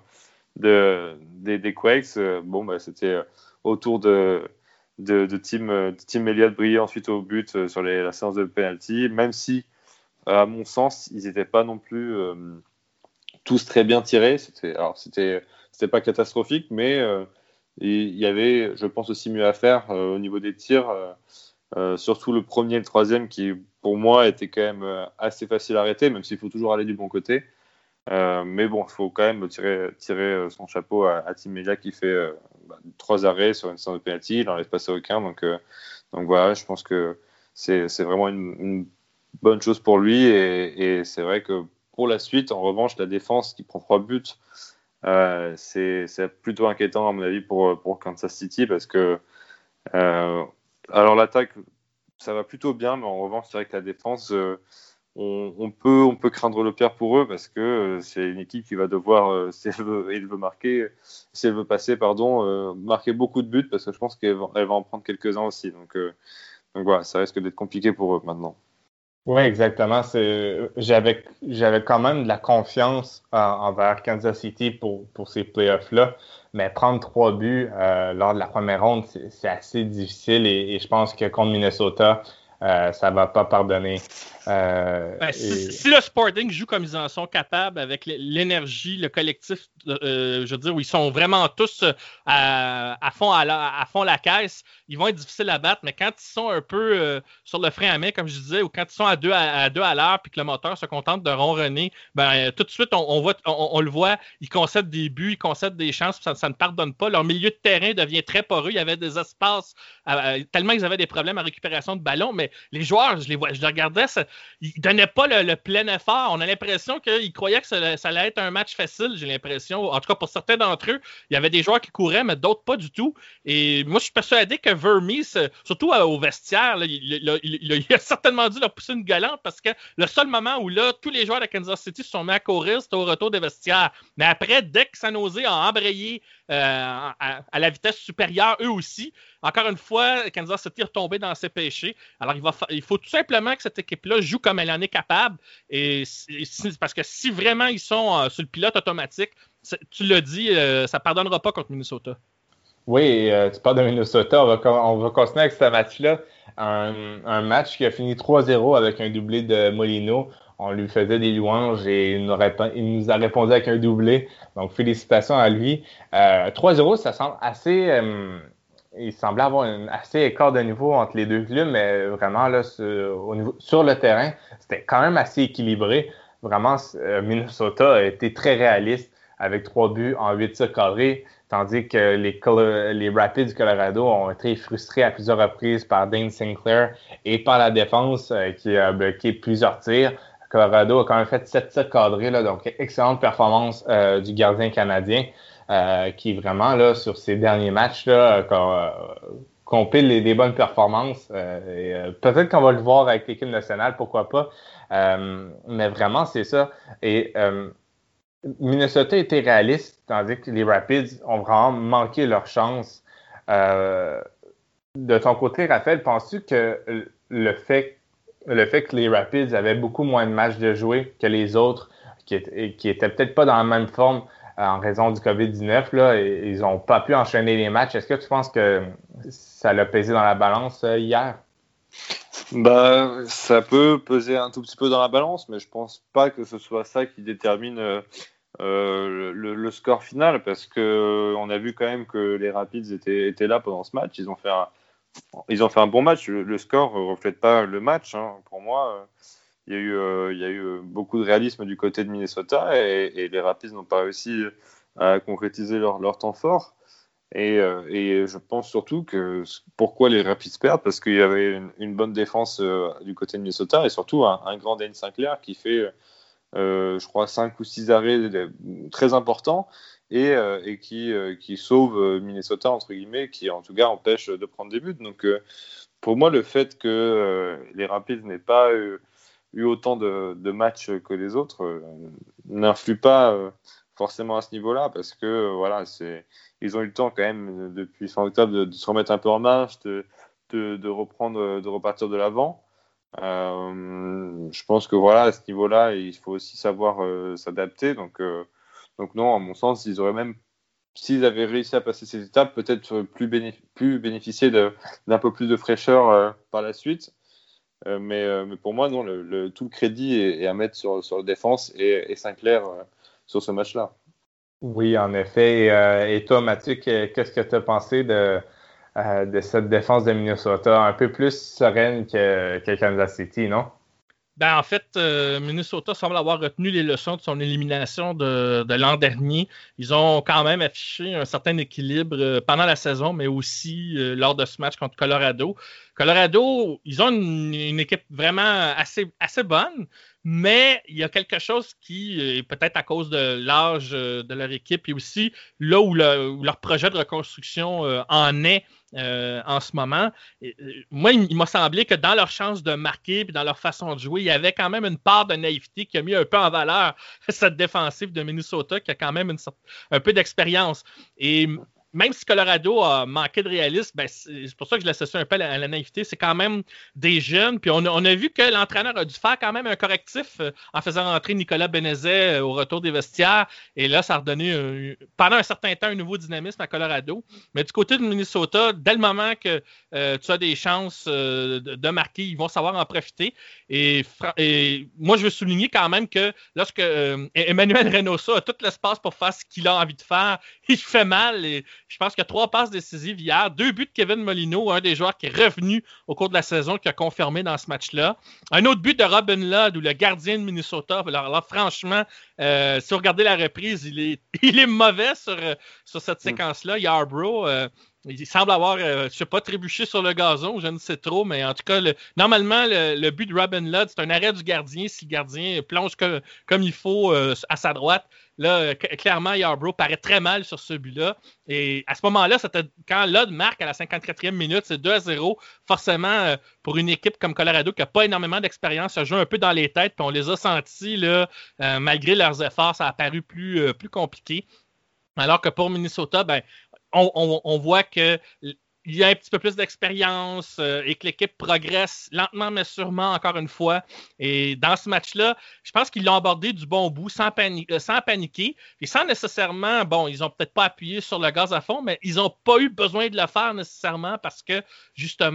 de, des, des Quakes, euh, bon, bah, c'était au tour de, de, de Tim, de Tim Elliott briller ensuite au but sur les, la séance de penalty, même si à mon sens, ils n'étaient pas non plus euh, tous très bien tirés. C'était, alors, c'était, c'était pas catastrophique, mais euh, il y avait, je pense, aussi mieux à faire euh, au niveau des tirs. Euh, euh, surtout le premier et le troisième, qui, pour moi, était quand même euh, assez facile à arrêter, même s'il faut toujours aller du bon côté. Euh, mais bon, il faut quand même tirer, tirer son chapeau à, à Tim Melia, qui fait euh, bah, trois arrêts sur une séance de penalty. Il n'en laisse passer aucun. Donc, euh, donc voilà, je pense que c'est, c'est vraiment une, une bonne chose pour lui, et, et c'est vrai que pour la suite, en revanche, la défense qui prend trois buts, euh, c'est, c'est plutôt inquiétant à mon avis pour, pour Kansas City, parce que euh, alors l'attaque, ça va plutôt bien, mais en revanche, c'est vrai que la défense, euh, on, on, peut, on peut craindre le pire pour eux, parce que euh, c'est une équipe qui va devoir, euh, si elle veut, elle veut marquer, si elle veut passer, pardon, euh, marquer beaucoup de buts, parce que je pense qu'elle va, elle va en prendre quelques-uns aussi. Donc, euh, donc voilà, ça risque d'être compliqué pour eux maintenant. Oui, exactement. C'est, j'avais, j'avais quand même de la confiance en, envers Kansas City pour, pour ces playoffs-là, mais prendre trois buts euh, lors de la première ronde, c'est, c'est assez difficile, et, et je pense que contre Minnesota, euh, ça va pas pardonner. Euh, ben, et... si, si le Sporting joue comme ils en sont capables, avec l'énergie, le collectif, euh, je veux dire, où ils sont vraiment tous à, à, fond, à, la, à fond la caisse, ils vont être difficiles à battre, mais quand ils sont un peu euh, sur le frein à main, comme je disais, ou quand ils sont à deux à, à, deux à l'heure, puis que le moteur se contente de ronronner, ben, tout de suite, on, on, voit, on, on le voit, ils concèdent des buts, ils concèdent des chances, ça, ça ne pardonne pas. Leur milieu de terrain devient très poreux, il y avait des espaces, euh, tellement ils avaient des problèmes à récupération de ballon, mais les joueurs, je les, vois, je les regardais, ça, ils ne donnaient pas le, le plein effort. On a l'impression qu'ils croyaient que ça, ça allait être un match facile, j'ai l'impression. En tout cas, pour certains d'entre eux, il y avait des joueurs qui couraient, mais d'autres pas du tout. Et moi, je suis persuadé que Vermes, surtout au vestiaire, là, il, il, il, il a certainement dû leur pousser une gueulante, parce que le seul moment où là, tous les joueurs de Kansas City se sont mis à courir, c'était au retour des vestiaires. Mais après, dès que San Jose a embrayé euh, à, à la vitesse supérieure, eux aussi, encore une fois, Kansas City est retombé dans ses péchés. Alors, il, va fa- il faut tout simplement que cette équipe-là joue comme elle en est capable. Et, et si, parce que si vraiment ils sont euh, sur le pilote automatique, tu l'as dit, euh, ça ne pardonnera pas contre Minnesota. Oui, euh, tu parles de Minnesota. On va, on va continuer avec ce match-là. un, un match qui a fini trois zéro avec un doublé de Molino. On lui faisait des louanges et il nous, rép- il nous a répondu avec un doublé. Donc, félicitations à lui. Euh, trois zéro, ça semble assez... Euh, il semblait avoir un assez écart de niveau entre les deux clubs, mais vraiment, là, sur, au niveau, sur le terrain, c'était quand même assez équilibré. Vraiment, euh, Minnesota a été très réaliste avec trois buts en huit tirs cadrés, tandis que les, les Rapids du Colorado ont été frustrés à plusieurs reprises par Dane Sinclair et par la défense euh, qui a bloqué plusieurs tirs. Colorado a quand même fait sept tirs cadrés, là, donc excellente performance euh, du gardien canadien euh, qui vraiment, là, sur ces derniers matchs, là, euh, compile les, les bonnes performances. Euh, et, euh, peut-être qu'on va le voir avec l'équipe nationale, pourquoi pas. Euh, mais vraiment, c'est ça. Et euh, Minnesota était réaliste, tandis que les Rapids ont vraiment manqué leur chance. Euh, de ton côté, Raphaël, penses-tu que le fait, le fait que les Rapids avaient beaucoup moins de matchs de jouer que les autres, qui étaient, qui étaient peut-être pas dans la même forme euh, en raison du covid dix-neuf, là, et, ils n'ont pas pu enchaîner les matchs, est-ce que tu penses que ça l'a pesé dans la balance euh, hier? Bah, ça peut peser un tout petit peu dans la balance, mais je pense pas que ce soit ça qui détermine euh, euh, le, le score final, parce que euh, on a vu quand même que les Rapids étaient, étaient là pendant ce match. Ils ont fait un, ils ont fait un bon match. Le, le score ne reflète pas le match. Hein. Pour moi, il y a eu, euh, il y a eu beaucoup de réalisme du côté de Minnesota et, et les Rapids n'ont pas réussi à concrétiser leur, leur temps fort. Et, euh, et je pense surtout que pourquoi les Rapids perdent, parce qu'il y avait une, une bonne défense euh, du côté de Minnesota et surtout un, un grand Dane Sinclair qui fait, euh, je crois, cinq ou six arrêts très importants et, euh, et qui, euh, qui sauve Minnesota, entre guillemets, qui en tout cas empêche de prendre des buts. Donc euh, pour moi, le fait que euh, les Rapids n'aient pas eu, eu autant de, de matchs que les autres euh, n'influe pas euh, forcément à ce niveau-là, parce que euh, voilà, c'est ils ont eu le temps quand même depuis fin octobre de, de se remettre un peu en marche, de, de, de reprendre, de repartir de l'avant. Euh, je pense que voilà, à ce niveau-là, il faut aussi savoir euh, s'adapter. Donc, euh, donc non, à mon sens, ils auraient même, s'ils avaient réussi à passer ces étapes, peut-être plus, bénéf- plus bénéficier de, d'un peu plus de fraîcheur euh, par la suite. Euh, mais, euh, mais pour moi, non, le, le, tout le crédit est, est à mettre sur, sur la défense et, et Sinclair euh, sur ce match-là. Oui, en effet. Et, euh, et toi, Mathieu, qu'est-ce que tu as pensé de, euh, de cette défense de Minnesota? Un peu plus sereine que, que Kansas City, non? Ben, en fait, euh, Minnesota semble avoir retenu les leçons de son élimination de, de l'an dernier. Ils ont quand même affiché un certain équilibre euh, pendant la saison, mais aussi euh, lors de ce match contre Colorado. Colorado, ils ont une, une équipe vraiment assez, assez bonne, mais il y a quelque chose qui, euh, peut-être à cause de l'âge euh, de leur équipe et aussi là où, le, où leur projet de reconstruction euh, en est euh, en ce moment. Et, euh, moi, il, il m'a semblé que dans leur chance de marquer et dans leur façon de jouer, il y avait quand même une part de naïveté qui a mis un peu en valeur cette défensive de Minnesota qui a quand même une sorte, un peu d'expérience. Et même si Colorado a manqué de réalisme, ben c'est pour ça que je l'associe un peu à la, à la naïveté. C'est quand même des jeunes. Puis on a, on a vu que l'entraîneur a dû faire quand même un correctif euh, en faisant rentrer Nicolas Benezet euh, au retour des vestiaires. Et là, ça a redonné un, pendant un certain temps un nouveau dynamisme à Colorado. Mais du côté de Minnesota, dès le moment que euh, tu as des chances euh, de, de marquer, ils vont savoir en profiter. Et, et moi, je veux souligner quand même que lorsque euh, Emmanuel Reynoso a tout l'espace pour faire ce qu'il a envie de faire, il fait mal. Et je pense qu'il y a trois passes décisives hier, deux buts de Kevin Molino, un des joueurs qui est revenu au cours de la saison, qui a confirmé dans ce match-là. Un autre but de Robin Lod, où le gardien de Minnesota, alors là, franchement, euh, si vous regardez la reprise, il est, il est mauvais sur, sur cette séquence-là. Yarbrough, euh, il semble avoir, euh, je ne sais pas, trébuché sur le gazon, je ne sais trop, mais en tout cas, le, normalement, le, le but de Robin Lod, c'est un arrêt du gardien si le gardien plonge que, comme il faut euh, à sa droite. Là, clairement, Yarbrough paraît très mal sur ce but-là. Et à ce moment-là, c'était, quand Lod marque à la cinquante-quatrième minute, c'est deux à zéro. Forcément, pour une équipe comme Colorado qui n'a pas énormément d'expérience, ça joue un peu dans les têtes. Puis on les a sentis, là, euh, malgré leurs efforts, ça a paru plus, euh, plus compliqué. Alors que pour Minnesota, ben, on, on, on voit que il y a un petit peu plus d'expérience euh, et que l'équipe progresse lentement mais sûrement, encore une fois. Et dans ce match-là, je pense qu'ils l'ont abordé du bon bout, sans, pani- euh, sans paniquer, et sans nécessairement, bon, ils n'ont peut-être pas appuyé sur le gaz à fond, mais ils n'ont pas eu besoin de le faire nécessairement parce que, justement,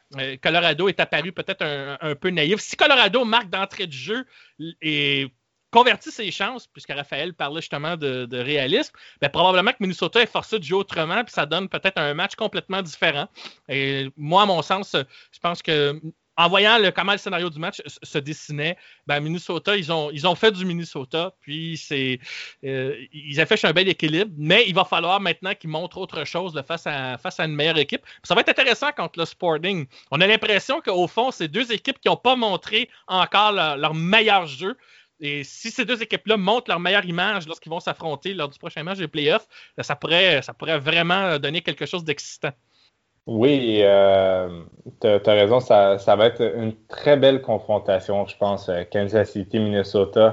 euh, Colorado est apparu peut-être un, un peu naïf. Si Colorado marque d'entrée de jeu et convertit ses chances, puisque Raphaël parlait justement de, de réalisme, ben probablement que Minnesota est forcé de jouer autrement, puis ça donne peut-être un match complètement différent. Et moi, à mon sens, je pense que en voyant le, comment le scénario du match se dessinait, ben Minnesota, ils ont, ils ont fait du Minnesota, puis c'est, euh, ils affichent un bel équilibre, mais il va falloir maintenant qu'ils montrent autre chose là, face, à, face à une meilleure équipe. Puis ça va être intéressant contre le Sporting. On a l'impression qu'au fond, c'est deux équipes qui n'ont pas montré encore leur, leur meilleur jeu. Et si ces deux équipes-là montrent leur meilleure image lorsqu'ils vont s'affronter lors du prochain match des playoffs, ça pourrait, ça pourrait vraiment donner quelque chose d'excitant. Oui, euh, tu as raison, ça, ça va être une très belle confrontation, je pense. Kansas City, Minnesota,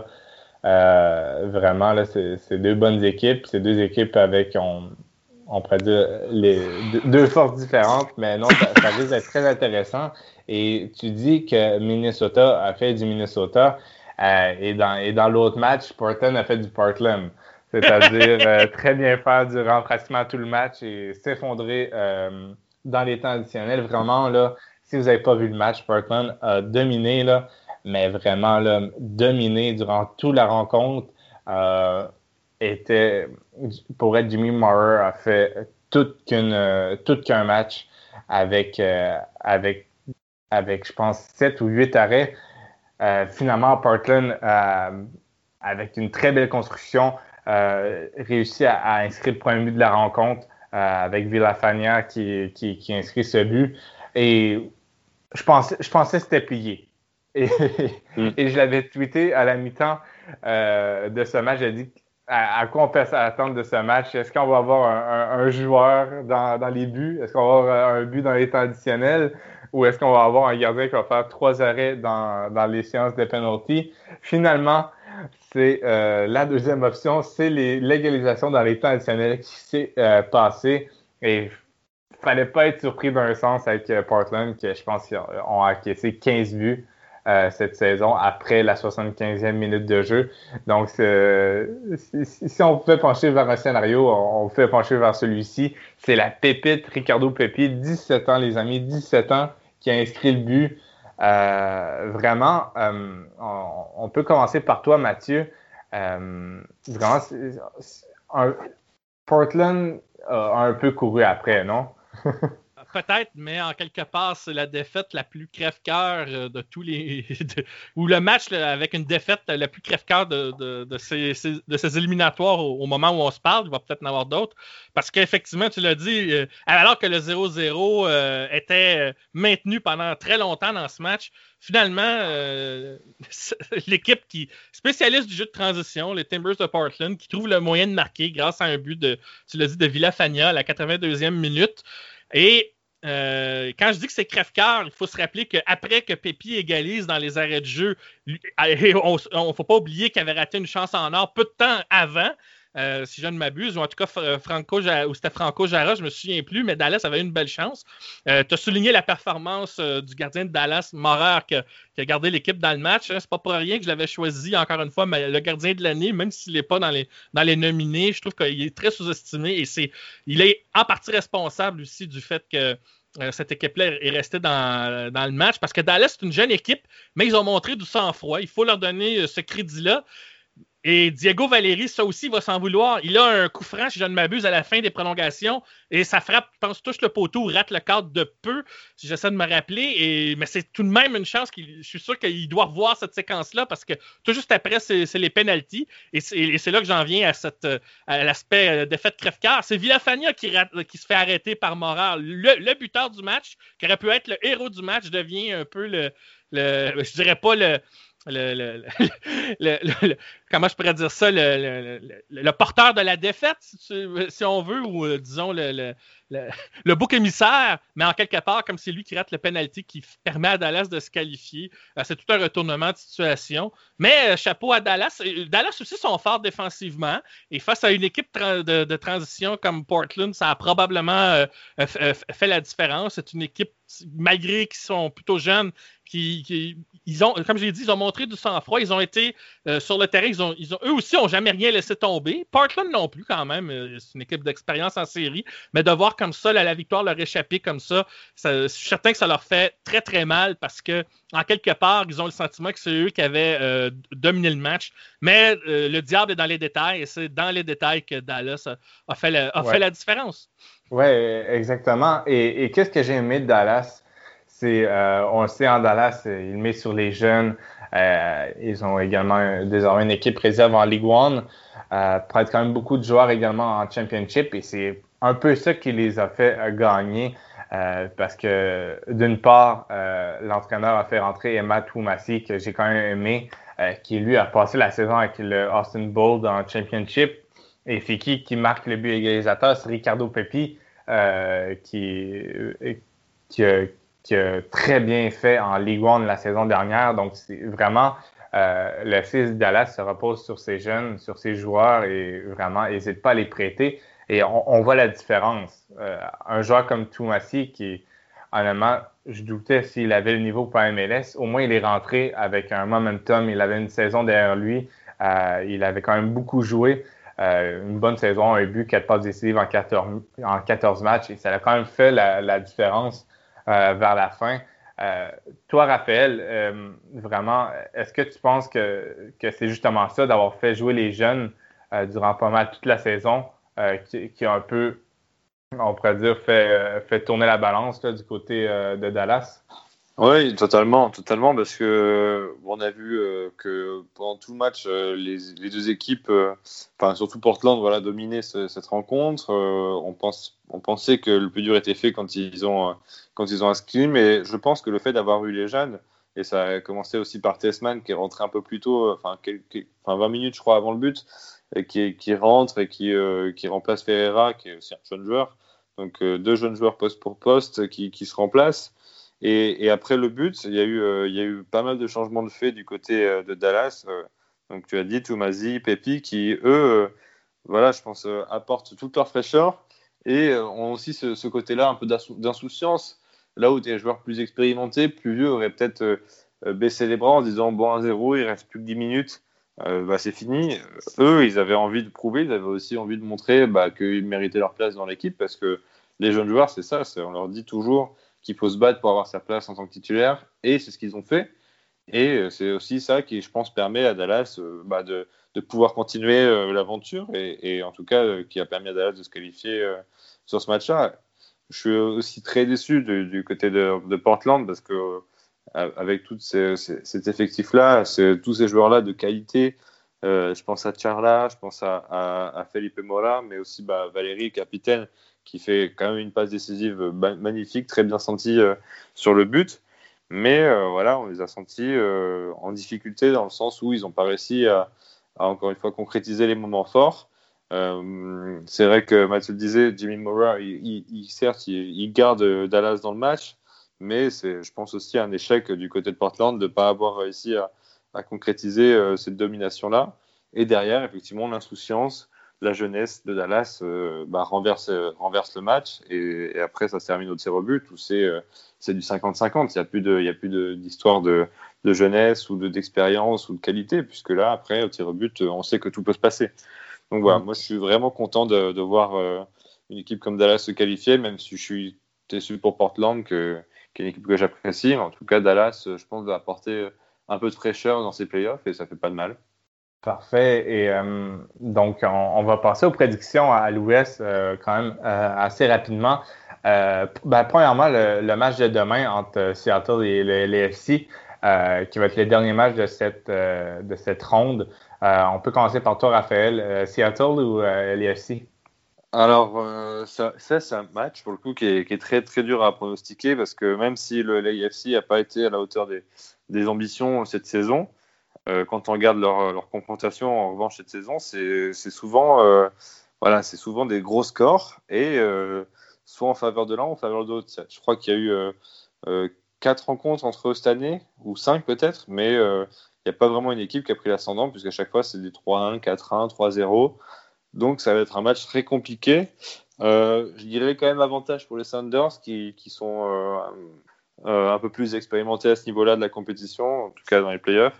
euh, vraiment, là, c'est, c'est deux bonnes équipes. C'est deux équipes avec, on, on pourrait dire, les, deux forces différentes, mais non, ça, ça risque d'être très intéressant. Et tu dis que Minnesota a fait du Minnesota. Euh, et, dans, et dans l'autre match, Portland a fait du Portland. C'est-à-dire euh, très bien faire durant pratiquement tout le match et s'effondrer euh, dans les temps additionnels. Vraiment, là, si vous n'avez pas vu le match, Portland a dominé, là, mais vraiment là, dominé durant toute la rencontre. Euh, était, pour être Jimmy Maurer, a fait tout qu'une, euh, tout qu'un match avec, euh, avec, avec, je pense, sept ou huit arrêts. Euh, finalement, Portland, euh, avec une très belle construction, euh, réussit à, à inscrire le premier but de la rencontre euh, avec Villafania qui, qui, qui inscrit ce but. Et je pensais, je pensais que c'était plié. Et, mm. et je l'avais tweeté à la mi-temps euh, de ce match. J'ai dit à, à quoi on peut s'attendre de ce match. Est-ce qu'on va avoir un, un, un joueur dans, dans les buts? Est-ce qu'on va avoir un but dans les temps additionnels? Ou est-ce qu'on va avoir un gardien qui va faire trois arrêts dans, dans les séances de penalty? Finalement, c'est euh, la deuxième option, c'est les, l'égalisation dans les temps additionnels qui s'est euh, passée. Et il ne fallait pas être surpris d'un sens avec euh, Portland, qui je pense qu'ils ont encaissé quinze buts euh, cette saison après la soixante-quinzième minute de jeu. Donc, c'est, si, si on pouvait pencher vers un scénario, on, on pouvait pencher vers celui-ci. C'est la pépite Ricardo Pepi, dix-sept ans, les amis, dix-sept ans, qui a inscrit le but. Euh, vraiment, euh, on, on peut commencer par toi, Mathieu. Euh, vraiment, c'est, c'est un, Portland a un peu couru après, non? Peut-être, mais en quelque part, c'est la défaite la plus crève-cœur de tous les... De, ou le match là, avec une défaite la plus crève-cœur de, de, de, ces, ces, de ces éliminatoires au, au moment où on se parle. Il va peut-être en avoir d'autres. Parce qu'effectivement, tu l'as dit, euh, alors que le zéro zéro euh, était maintenu pendant très longtemps dans ce match, finalement, euh, l'équipe qui spécialiste du jeu de transition, les Timbers de Portland, qui trouve le moyen de marquer grâce à un but de, tu l'as dit, de Villafania à la quatre-vingt-deuxième minute. Et euh, quand je dis que c'est crève-cœur, il faut se rappeler qu'après que Pepi égalise dans les arrêts de jeu, on ne faut pas oublier qu'il avait raté une chance en or peu de temps avant. Euh, si je ne m'abuse, ou en tout cas Franco, ou c'était Franco Jara, je ne me souviens plus, mais Dallas avait une belle chance. Euh, tu as souligné la performance euh, du gardien de Dallas, Maurer, qui, qui a gardé l'équipe dans le match. Hein. C'est pas pour rien que je l'avais choisi, encore une fois, mais le gardien de l'année, même s'il n'est pas dans les, dans les nominés, je trouve qu'il est très sous-estimé et c'est, il est en partie responsable aussi du fait que Euh, cette équipe-là est restée dans, dans le match parce que Dallas, c'est une jeune équipe, mais ils ont montré du sang-froid. Il faut leur donner ce crédit-là. Et Diego Valeri, ça aussi, va s'en vouloir. Il a un coup franc, si je ne m'abuse, à la fin des prolongations. Et ça frappe, je pense, touche le poteau, rate le cadre de peu, si j'essaie de me rappeler. Et, mais c'est tout de même une chance. Qu'il, je suis sûr qu'il doit revoir cette séquence-là parce que tout juste après, c'est, c'est les pénaltys. Et c'est, et c'est là que j'en viens à, cette, à l'aspect défaite crève-cœur. C'est Villafania qui, rate, qui se fait arrêter par Moral. Le, le buteur du match, qui aurait pu être le héros du match, devient un peu le, le je dirais pas le... Le, le, le, le, le, comment je pourrais dire ça, le, le, le, le porteur de la défaite, si, si on veut, ou euh, disons le, le, le, le bouc émissaire, mais en quelque part, comme c'est lui qui rate le penalty qui permet à Dallas de se qualifier. Euh, c'est tout un retournement de situation. Mais euh, chapeau à Dallas. Dallas aussi sont forts défensivement. Et face à une équipe tra- de, de transition comme Portland, ça a probablement euh, f- fait la différence. C'est une équipe, malgré qu'ils sont plutôt jeunes, qui, qui ils ont, comme j'ai dit, ils ont montré du sang-froid. Ils ont été euh, sur le terrain, ils ils ont, ils ont, eux aussi n'ont jamais rien laissé tomber. Portland non plus, quand même. C'est une équipe d'expérience en série. Mais de voir comme ça, là, la victoire leur échapper comme ça, ça, je suis certain que ça leur fait très, très mal parce que, en quelque part, ils ont le sentiment que c'est eux qui avaient euh, dominé le match. Mais euh, le diable est dans les détails et c'est dans les détails que Dallas a, a, fait, la, a ouais. fait la différence. Oui, exactement. Et, et qu'est-ce que j'ai aimé de Dallas? C'est, euh, on le sait, en Dallas, il met sur les jeunes. Euh, ils ont également désormais une équipe réserve en League One. Euh, prête quand même beaucoup de joueurs également en Championship. Et c'est un peu ça qui les a fait euh, gagner. Euh, parce que, d'une part, euh, l'entraîneur a fait rentrer Emma Twumasi, que j'ai quand même aimé, euh, qui lui a passé la saison avec le Austin Bold en Championship. Et c'est qui qui marque le but égalisateur? C'est Ricardo Pepi, euh, qui, qui, a, qui a très bien fait en League One la saison dernière. Donc, c'est vraiment, euh, le six de Dallas se repose sur ses jeunes, sur ses joueurs et vraiment, n'hésite pas à les prêter. Et on, on voit la différence. Euh, un joueur comme Twumasi, qui, honnêtement, je doutais s'il avait le niveau pour M L S. Au moins, il est rentré avec un momentum. Il avait une saison derrière lui. Euh, il avait quand même beaucoup joué. Euh, une bonne saison, un but, quatre passes décisives en quatorze, en quatorze matchs. Et ça a quand même fait la, la différence euh, vers la fin. Euh, toi, Raphaël, euh, vraiment, est-ce que tu penses que, que c'est justement ça, d'avoir fait jouer les jeunes euh, durant pas mal toute la saison, euh, qui, qui a un peu, on pourrait dire, fait, euh, fait tourner la balance là, du côté euh, de Dallas? Oui, totalement, totalement, parce que on a vu euh, que pendant tout le match, euh, les, les deux équipes, euh, enfin surtout Portland, voilà, dominaient ce, cette rencontre. Euh, on pense, on pensait que le plus dur était fait quand ils ont, euh, quand ils ont inscrit, mais je pense que le fait d'avoir eu les jeunes, et ça a commencé aussi par Tessman qui est rentré un peu plus tôt, enfin quelques, enfin vingt minutes je crois avant le but, et qui, qui rentre et qui, euh, qui remplace Ferreira, qui est aussi un jeune joueur. Donc euh, deux jeunes joueurs poste pour poste qui, qui se remplacent. Et, et après le but, il y, a eu, euh, il y a eu pas mal de changements de fait du côté euh, de Dallas. Euh, donc tu as dit Twumasi, Pepi, qui eux, euh, voilà, je pense, euh, apportent toute leur fraîcheur et euh, ont aussi ce, ce côté-là un peu d'insouciance. Là où des joueurs plus expérimentés, plus vieux, auraient peut-être euh, baissé les bras en disant bon, un zéro, il reste plus que dix minutes, euh, bah, c'est fini. Eux, ils avaient envie de prouver, ils avaient aussi envie de montrer bah, qu'ils méritaient leur place dans l'équipe parce que les jeunes joueurs, c'est ça, c'est, on leur dit toujours qu'il faut se battre pour avoir sa place en tant que titulaire, et c'est ce qu'ils ont fait. Et c'est aussi ça qui, je pense, permet à Dallas euh, bah, de, de pouvoir continuer euh, l'aventure, et, et en tout cas, euh, qui a permis à Dallas de se qualifier euh, sur ce match-là. Je suis aussi très déçu du, du côté de, de Portland, parce que euh, avec tout ces, ces, cet effectif-là, tous ces joueurs-là de qualité, euh, je pense à Charla, je pense à, à, à Felipe Mora, mais aussi bah, Valérie, capitaine, qui fait quand même une passe décisive magnifique, très bien sentie euh, sur le but. Mais euh, voilà, on les a sentis euh, en difficulté dans le sens où ils n'ont pas réussi à, à, encore une fois, concrétiser les moments forts. Euh, c'est vrai que Mathieu le disait, Jimmy Mora, il, il, il, certes, il, il garde Dallas dans le match, mais c'est, je pense aussi, un échec du côté de Portland de ne pas avoir réussi à, à concrétiser euh, cette domination-là. Et derrière, effectivement, l'insouciance, la jeunesse de Dallas euh, bah, renverse, euh, renverse le match, et, et après ça se termine au tir au but où c'est, euh, c'est du cinquante cinquante. Il n'y a plus, de, il y a plus de, d'histoire de, de jeunesse ou de, d'expérience ou de qualité, puisque là, après, au tir au but, on sait que tout peut se passer. Donc voilà, mmh. Moi je suis vraiment content de, de voir euh, une équipe comme Dallas se qualifier, même si je suis déçu pour Portland, que, qui est une équipe que j'apprécie. Mais en tout cas, Dallas, je pense, va apporter un peu de fraîcheur dans ses playoffs, et ça fait pas de mal. Parfait. Et euh, donc, on, on va passer aux prédictions à l'Ouest euh, quand même euh, assez rapidement. Euh, ben, premièrement, le, le match de demain entre Seattle et le, le F C, euh, qui va être le dernier match de cette, euh, de cette ronde. Euh, on peut commencer par toi, Raphaël. Euh, Seattle ou euh, le F C? Alors, euh, ça, ça, c'est un match, pour le coup, qui est, qui est très, très dur à pronostiquer, parce que même si le l'A F C n'a pas été à la hauteur des, des ambitions cette saison, Euh, quand on regarde leur, leur confrontation en revanche cette saison, c'est, c'est souvent, euh, voilà, c'est souvent des gros scores, et euh, soit en faveur de l'un ou en faveur de l'autre. Je crois qu'il y a eu euh, euh, quatre rencontres entre eux cette année, ou cinq peut-être, mais euh, il n'y a pas vraiment une équipe qui a pris l'ascendant, puisqu'à chaque fois c'est des trois un, quatre un, trois zéro. Donc ça va être un match très compliqué. Euh, je dirais quand même avantage pour les Sounders qui, qui sont euh, euh, un peu plus expérimentés à ce niveau-là de la compétition, en tout cas dans les playoffs.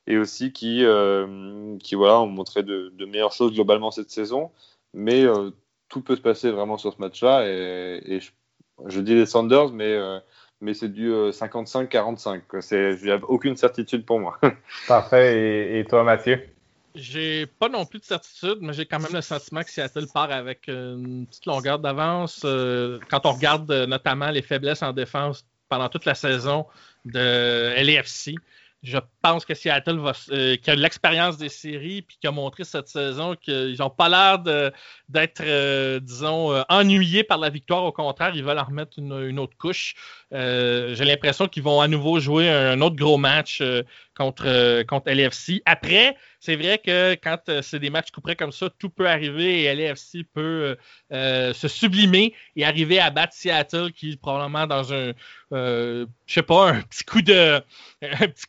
et aussi qui, euh, qui voilà, ont montré de, de meilleures choses globalement cette saison. Mais euh, tout peut se passer vraiment sur ce match-là. Et, et je, je dis les Sounders, mais, euh, mais c'est du euh, cinquante-cinq quarante-cinq. Il n'y a aucune certitude pour moi. Parfait. Et, et toi, Mathieu? J'ai pas non plus de certitude, mais j'ai quand même le sentiment que Seattle part avec une petite longueur d'avance. Euh, quand on regarde euh, notamment les faiblesses en défense pendant toute la saison de L A F C, je pense que Seattle va, euh, qui a l'expérience des séries puis qui a montré cette saison qu'ils n'ont pas l'air de, d'être, euh, disons, euh, ennuyés par la victoire. Au contraire, ils veulent en remettre une, une autre couche. Euh, j'ai l'impression qu'ils vont à nouveau jouer un autre gros match euh, contre, euh, contre L A F C. Après, c'est vrai que quand euh, c'est des matchs couperets comme ça, tout peut arriver et L A F C peut euh, se sublimer et arriver à battre Seattle qui, probablement dans un, euh, je sais pas, un petit coup de... Un petit,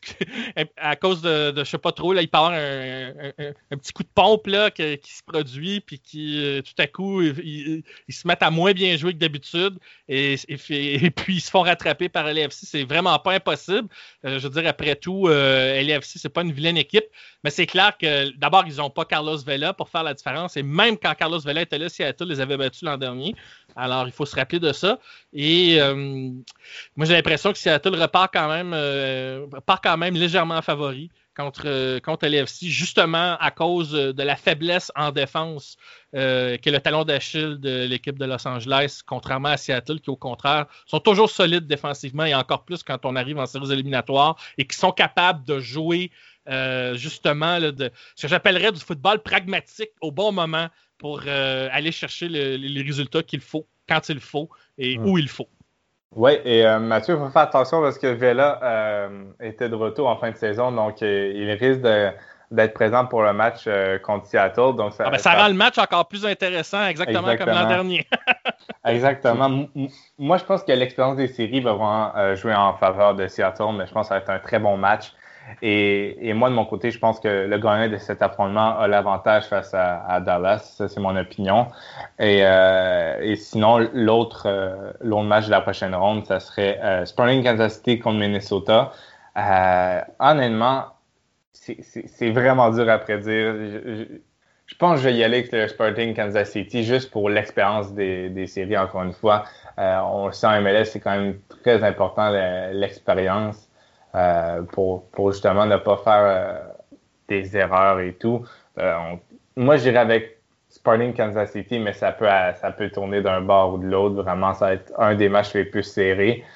à cause de, de je sais pas trop, là, il peut y avoir un, un, un petit coup de pompe là, qui, qui se produit puis qui, euh, tout à coup, ils, ils, ils se mettent à moins bien jouer que d'habitude et, et, et puis ils se font rattraper par L A F C. C'est vraiment pas impossible. Euh, je veux dire, après tout, euh, L A F C, c'est pas une vilaine équipe, mais c'est clair que d'abord, ils n'ont pas Carlos Vela pour faire la différence. Et même quand Carlos Vela était là, Seattle les avait battus l'an dernier. Alors, il faut se rappeler de ça. Et euh, moi, j'ai l'impression que Seattle repart quand même, euh, part quand même légèrement favori contre, euh, contre L A F C, justement à cause de la faiblesse en défense euh, qui est le talon d'Achille de l'équipe de Los Angeles, contrairement à Seattle, qui au contraire sont toujours solides défensivement et encore plus quand on arrive en séries éliminatoires et qui sont capables de jouer euh, justement là, de, ce que j'appellerais du football pragmatique au bon moment pour euh, aller chercher le, les résultats qu'il faut, quand il faut et mmh. où il faut. Oui, et euh, Mathieu, il faut faire attention parce que Vela euh, était de retour en fin de saison, donc euh, il risque de, d'être présent pour le match euh, contre Seattle. Donc ça, ah ben, ça, ça rend le match encore plus intéressant, exactement, exactement. comme l'an dernier. Exactement. M- moi, je pense que l'expérience des séries va vraiment euh, jouer en faveur de Seattle, mais je pense que ça va être un très bon match. Et, et moi, de mon côté, je pense que le gagnant de cet affrontement a l'avantage face à, à Dallas. Ça, c'est mon opinion. Et, euh, et sinon, l'autre, euh, l'autre match de la prochaine ronde, ça serait euh, Sporting Kansas City contre Minnesota. Euh, honnêtement, c'est, c'est, c'est vraiment dur à prédire. Je, je, je pense que je vais y aller avec le Sporting Kansas City juste pour l'expérience des, des séries, encore une fois. Euh, on le sait en M L S, c'est quand même très important l'expérience. Euh, pour, pour justement ne pas faire euh, des erreurs et tout. Euh, on, moi, j'irais avec Sporting Kansas City, mais ça peut, ça peut tourner d'un bord ou de l'autre. Vraiment, ça va être un des matchs les plus serrés.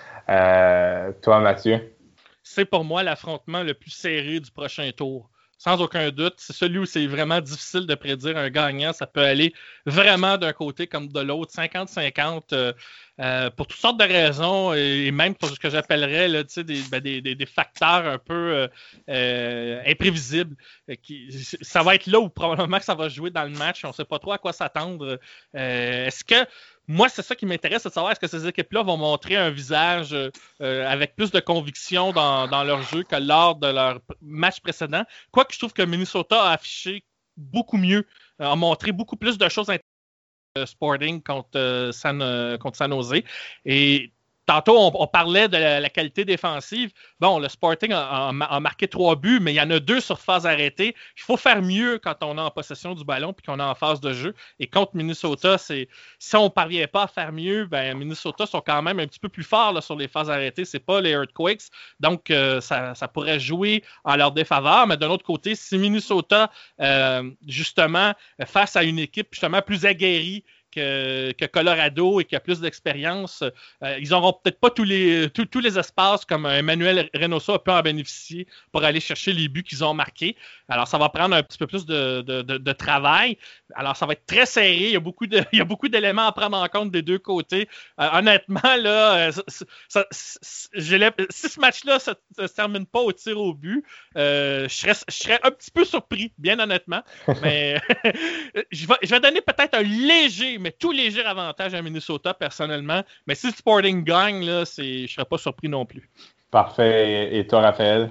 Euh, toi, Mathieu? C'est pour moi l'affrontement le plus serré du prochain tour. Sans aucun doute, c'est celui où c'est vraiment difficile de prédire un gagnant. Ça peut aller vraiment d'un côté comme de l'autre, cinquante cinquante, euh, euh, pour toutes sortes de raisons, et même pour ce que j'appellerais là, des, ben, des, des, des facteurs un peu euh, euh, imprévisibles. Qui, ça va être là où probablement que ça va jouer dans le match. On ne sait pas trop à quoi s'attendre. Euh, est-ce que Moi, c'est ça qui m'intéresse, c'est de savoir est-ce que ces équipes-là vont montrer un visage euh, avec plus de conviction dans, dans leur jeu que lors de leur match précédent. Quoique je trouve que Minnesota a affiché beaucoup mieux, a montré beaucoup plus de choses intéressantes euh, Sporting contre, euh, San, euh, contre San Jose. Et tantôt, on, on parlait de la, la qualité défensive. Bon, le Sporting a, a, a marqué trois buts, mais il y en a deux sur phase arrêtée. Il faut faire mieux quand on est en possession du ballon puis qu'on est en phase de jeu. Et contre Minnesota, c'est si on ne parvient pas à faire mieux, ben Minnesota sont quand même un petit peu plus forts là, sur les phases arrêtées. C'est pas les Earthquakes. Donc, euh, ça, ça pourrait jouer en leur défaveur. Mais d'un autre côté, si Minnesota, euh, justement, face à une équipe justement plus aguerrie, Que, que Colorado et qui a plus d'expérience, euh, ils n'auront peut-être pas tous les, tous, tous les espaces comme Emmanuel Reynoso a pu en bénéficier pour aller chercher les buts qu'ils ont marqués. Alors, ça va prendre un petit peu plus de, de, de, de travail. Alors, ça va être très serré. Il y a beaucoup, de, il y a beaucoup d'éléments à prendre en compte des deux côtés. Euh, honnêtement, là, ça, ça, ça, j'ai si ce match-là ne se termine pas au tir au but, euh, je, serais, je serais un petit peu surpris, bien honnêtement. Mais je, vais, je vais donner peut-être un léger mais tout léger avantage à Minnesota, personnellement. Mais si le Sporting gagne, là, c'est... je ne serais pas surpris non plus. Parfait. Et toi, Raphaël?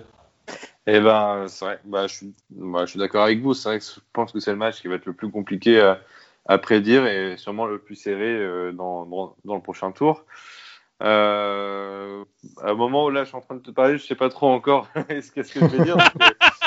Eh ben, c'est vrai. Bah, je suis, bah, je suis d'accord avec vous. C'est vrai que je pense que c'est le match qui va être le plus compliqué à, à prédire et sûrement le plus serré euh, dans, dans, dans le prochain tour. Euh, à un moment où là, je suis en train de te parler, je ne sais pas trop encore qu'est-ce que je vais dire. Donc,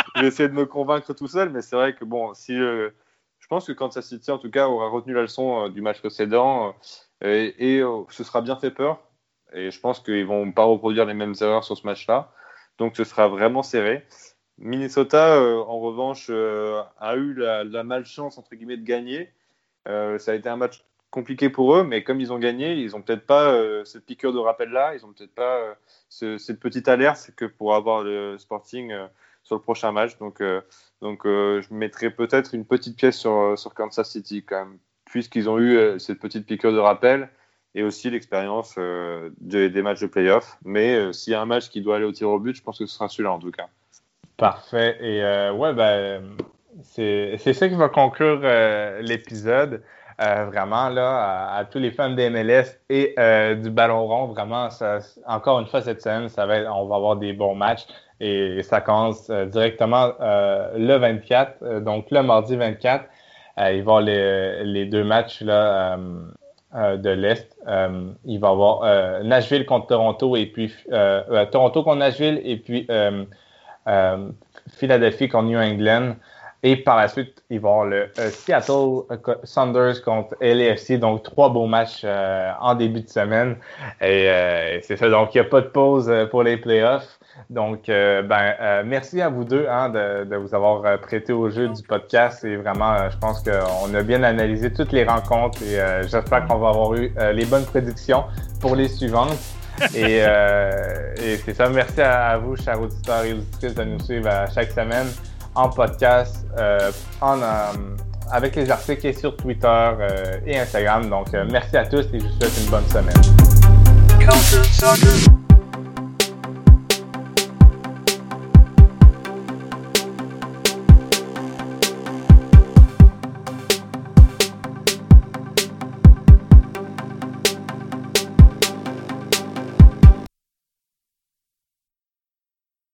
je vais essayer de me convaincre tout seul, mais c'est vrai que bon, si euh, je pense que Kansas City en tout cas aura retenu la leçon euh, du match précédent euh, et, et euh, ce sera bien fait peur. Et je pense qu'ils vont pas reproduire les mêmes erreurs sur ce match-là, donc ce sera vraiment serré. Minnesota, euh, en revanche, euh, a eu la, la malchance entre guillemets de gagner. Euh, ça a été un match compliqué pour eux, mais comme ils ont gagné, ils ont peut-être pas euh, cette piqûre de rappel-là, ils ont peut-être pas euh, ce, cette petite alerte que pour avoir le Sporting euh, sur le prochain match. Donc, euh, donc euh, je mettrais peut-être une petite pièce sur, sur Kansas City quand même, puisqu'ils ont eu euh, cette petite piqûre de rappel et aussi l'expérience euh, de, des matchs de play-off. Mais euh, s'il y a un match qui doit aller au tir au but, je pense que ce sera celui-là en tout cas. Parfait. Et euh, ouais, ben, c'est, c'est ça qui va conclure euh, l'épisode. Euh, vraiment, là, à, à tous les fans des M L S et euh, du ballon rond, vraiment, ça, encore une fois, cette semaine, ça va être, on va avoir des bons matchs et, et ça commence euh, directement euh, le vingt-quatre, euh, donc le mardi vingt-quatre. Euh, il va y avoir les, les deux matchs là, euh, euh, de l'Est. Euh, il va y avoir euh, Nashville contre Toronto et puis euh, euh, Toronto contre Nashville et puis euh, euh, Philadelphie contre New England. Et par la suite, il va y avoir le euh, Seattle Sounders contre L A F C. Donc, trois beaux matchs euh, en début de semaine. Et euh, c'est ça. Donc, il n'y a pas de pause pour les playoffs. Donc, euh, ben, euh, merci à vous deux hein, de, de vous avoir prêté au jeu du podcast. Et vraiment, euh, je pense qu'on a bien analysé toutes les rencontres. Et euh, j'espère qu'on va avoir eu euh, les bonnes prédictions pour les suivantes. Et, euh, et c'est ça. Merci à, à vous, chers auditeurs et auditrices, de nous suivre à chaque semaine en podcast, euh, en, euh, avec les articles et sur Twitter euh, et Instagram. Donc, euh, merci à tous et je vous souhaite une bonne semaine.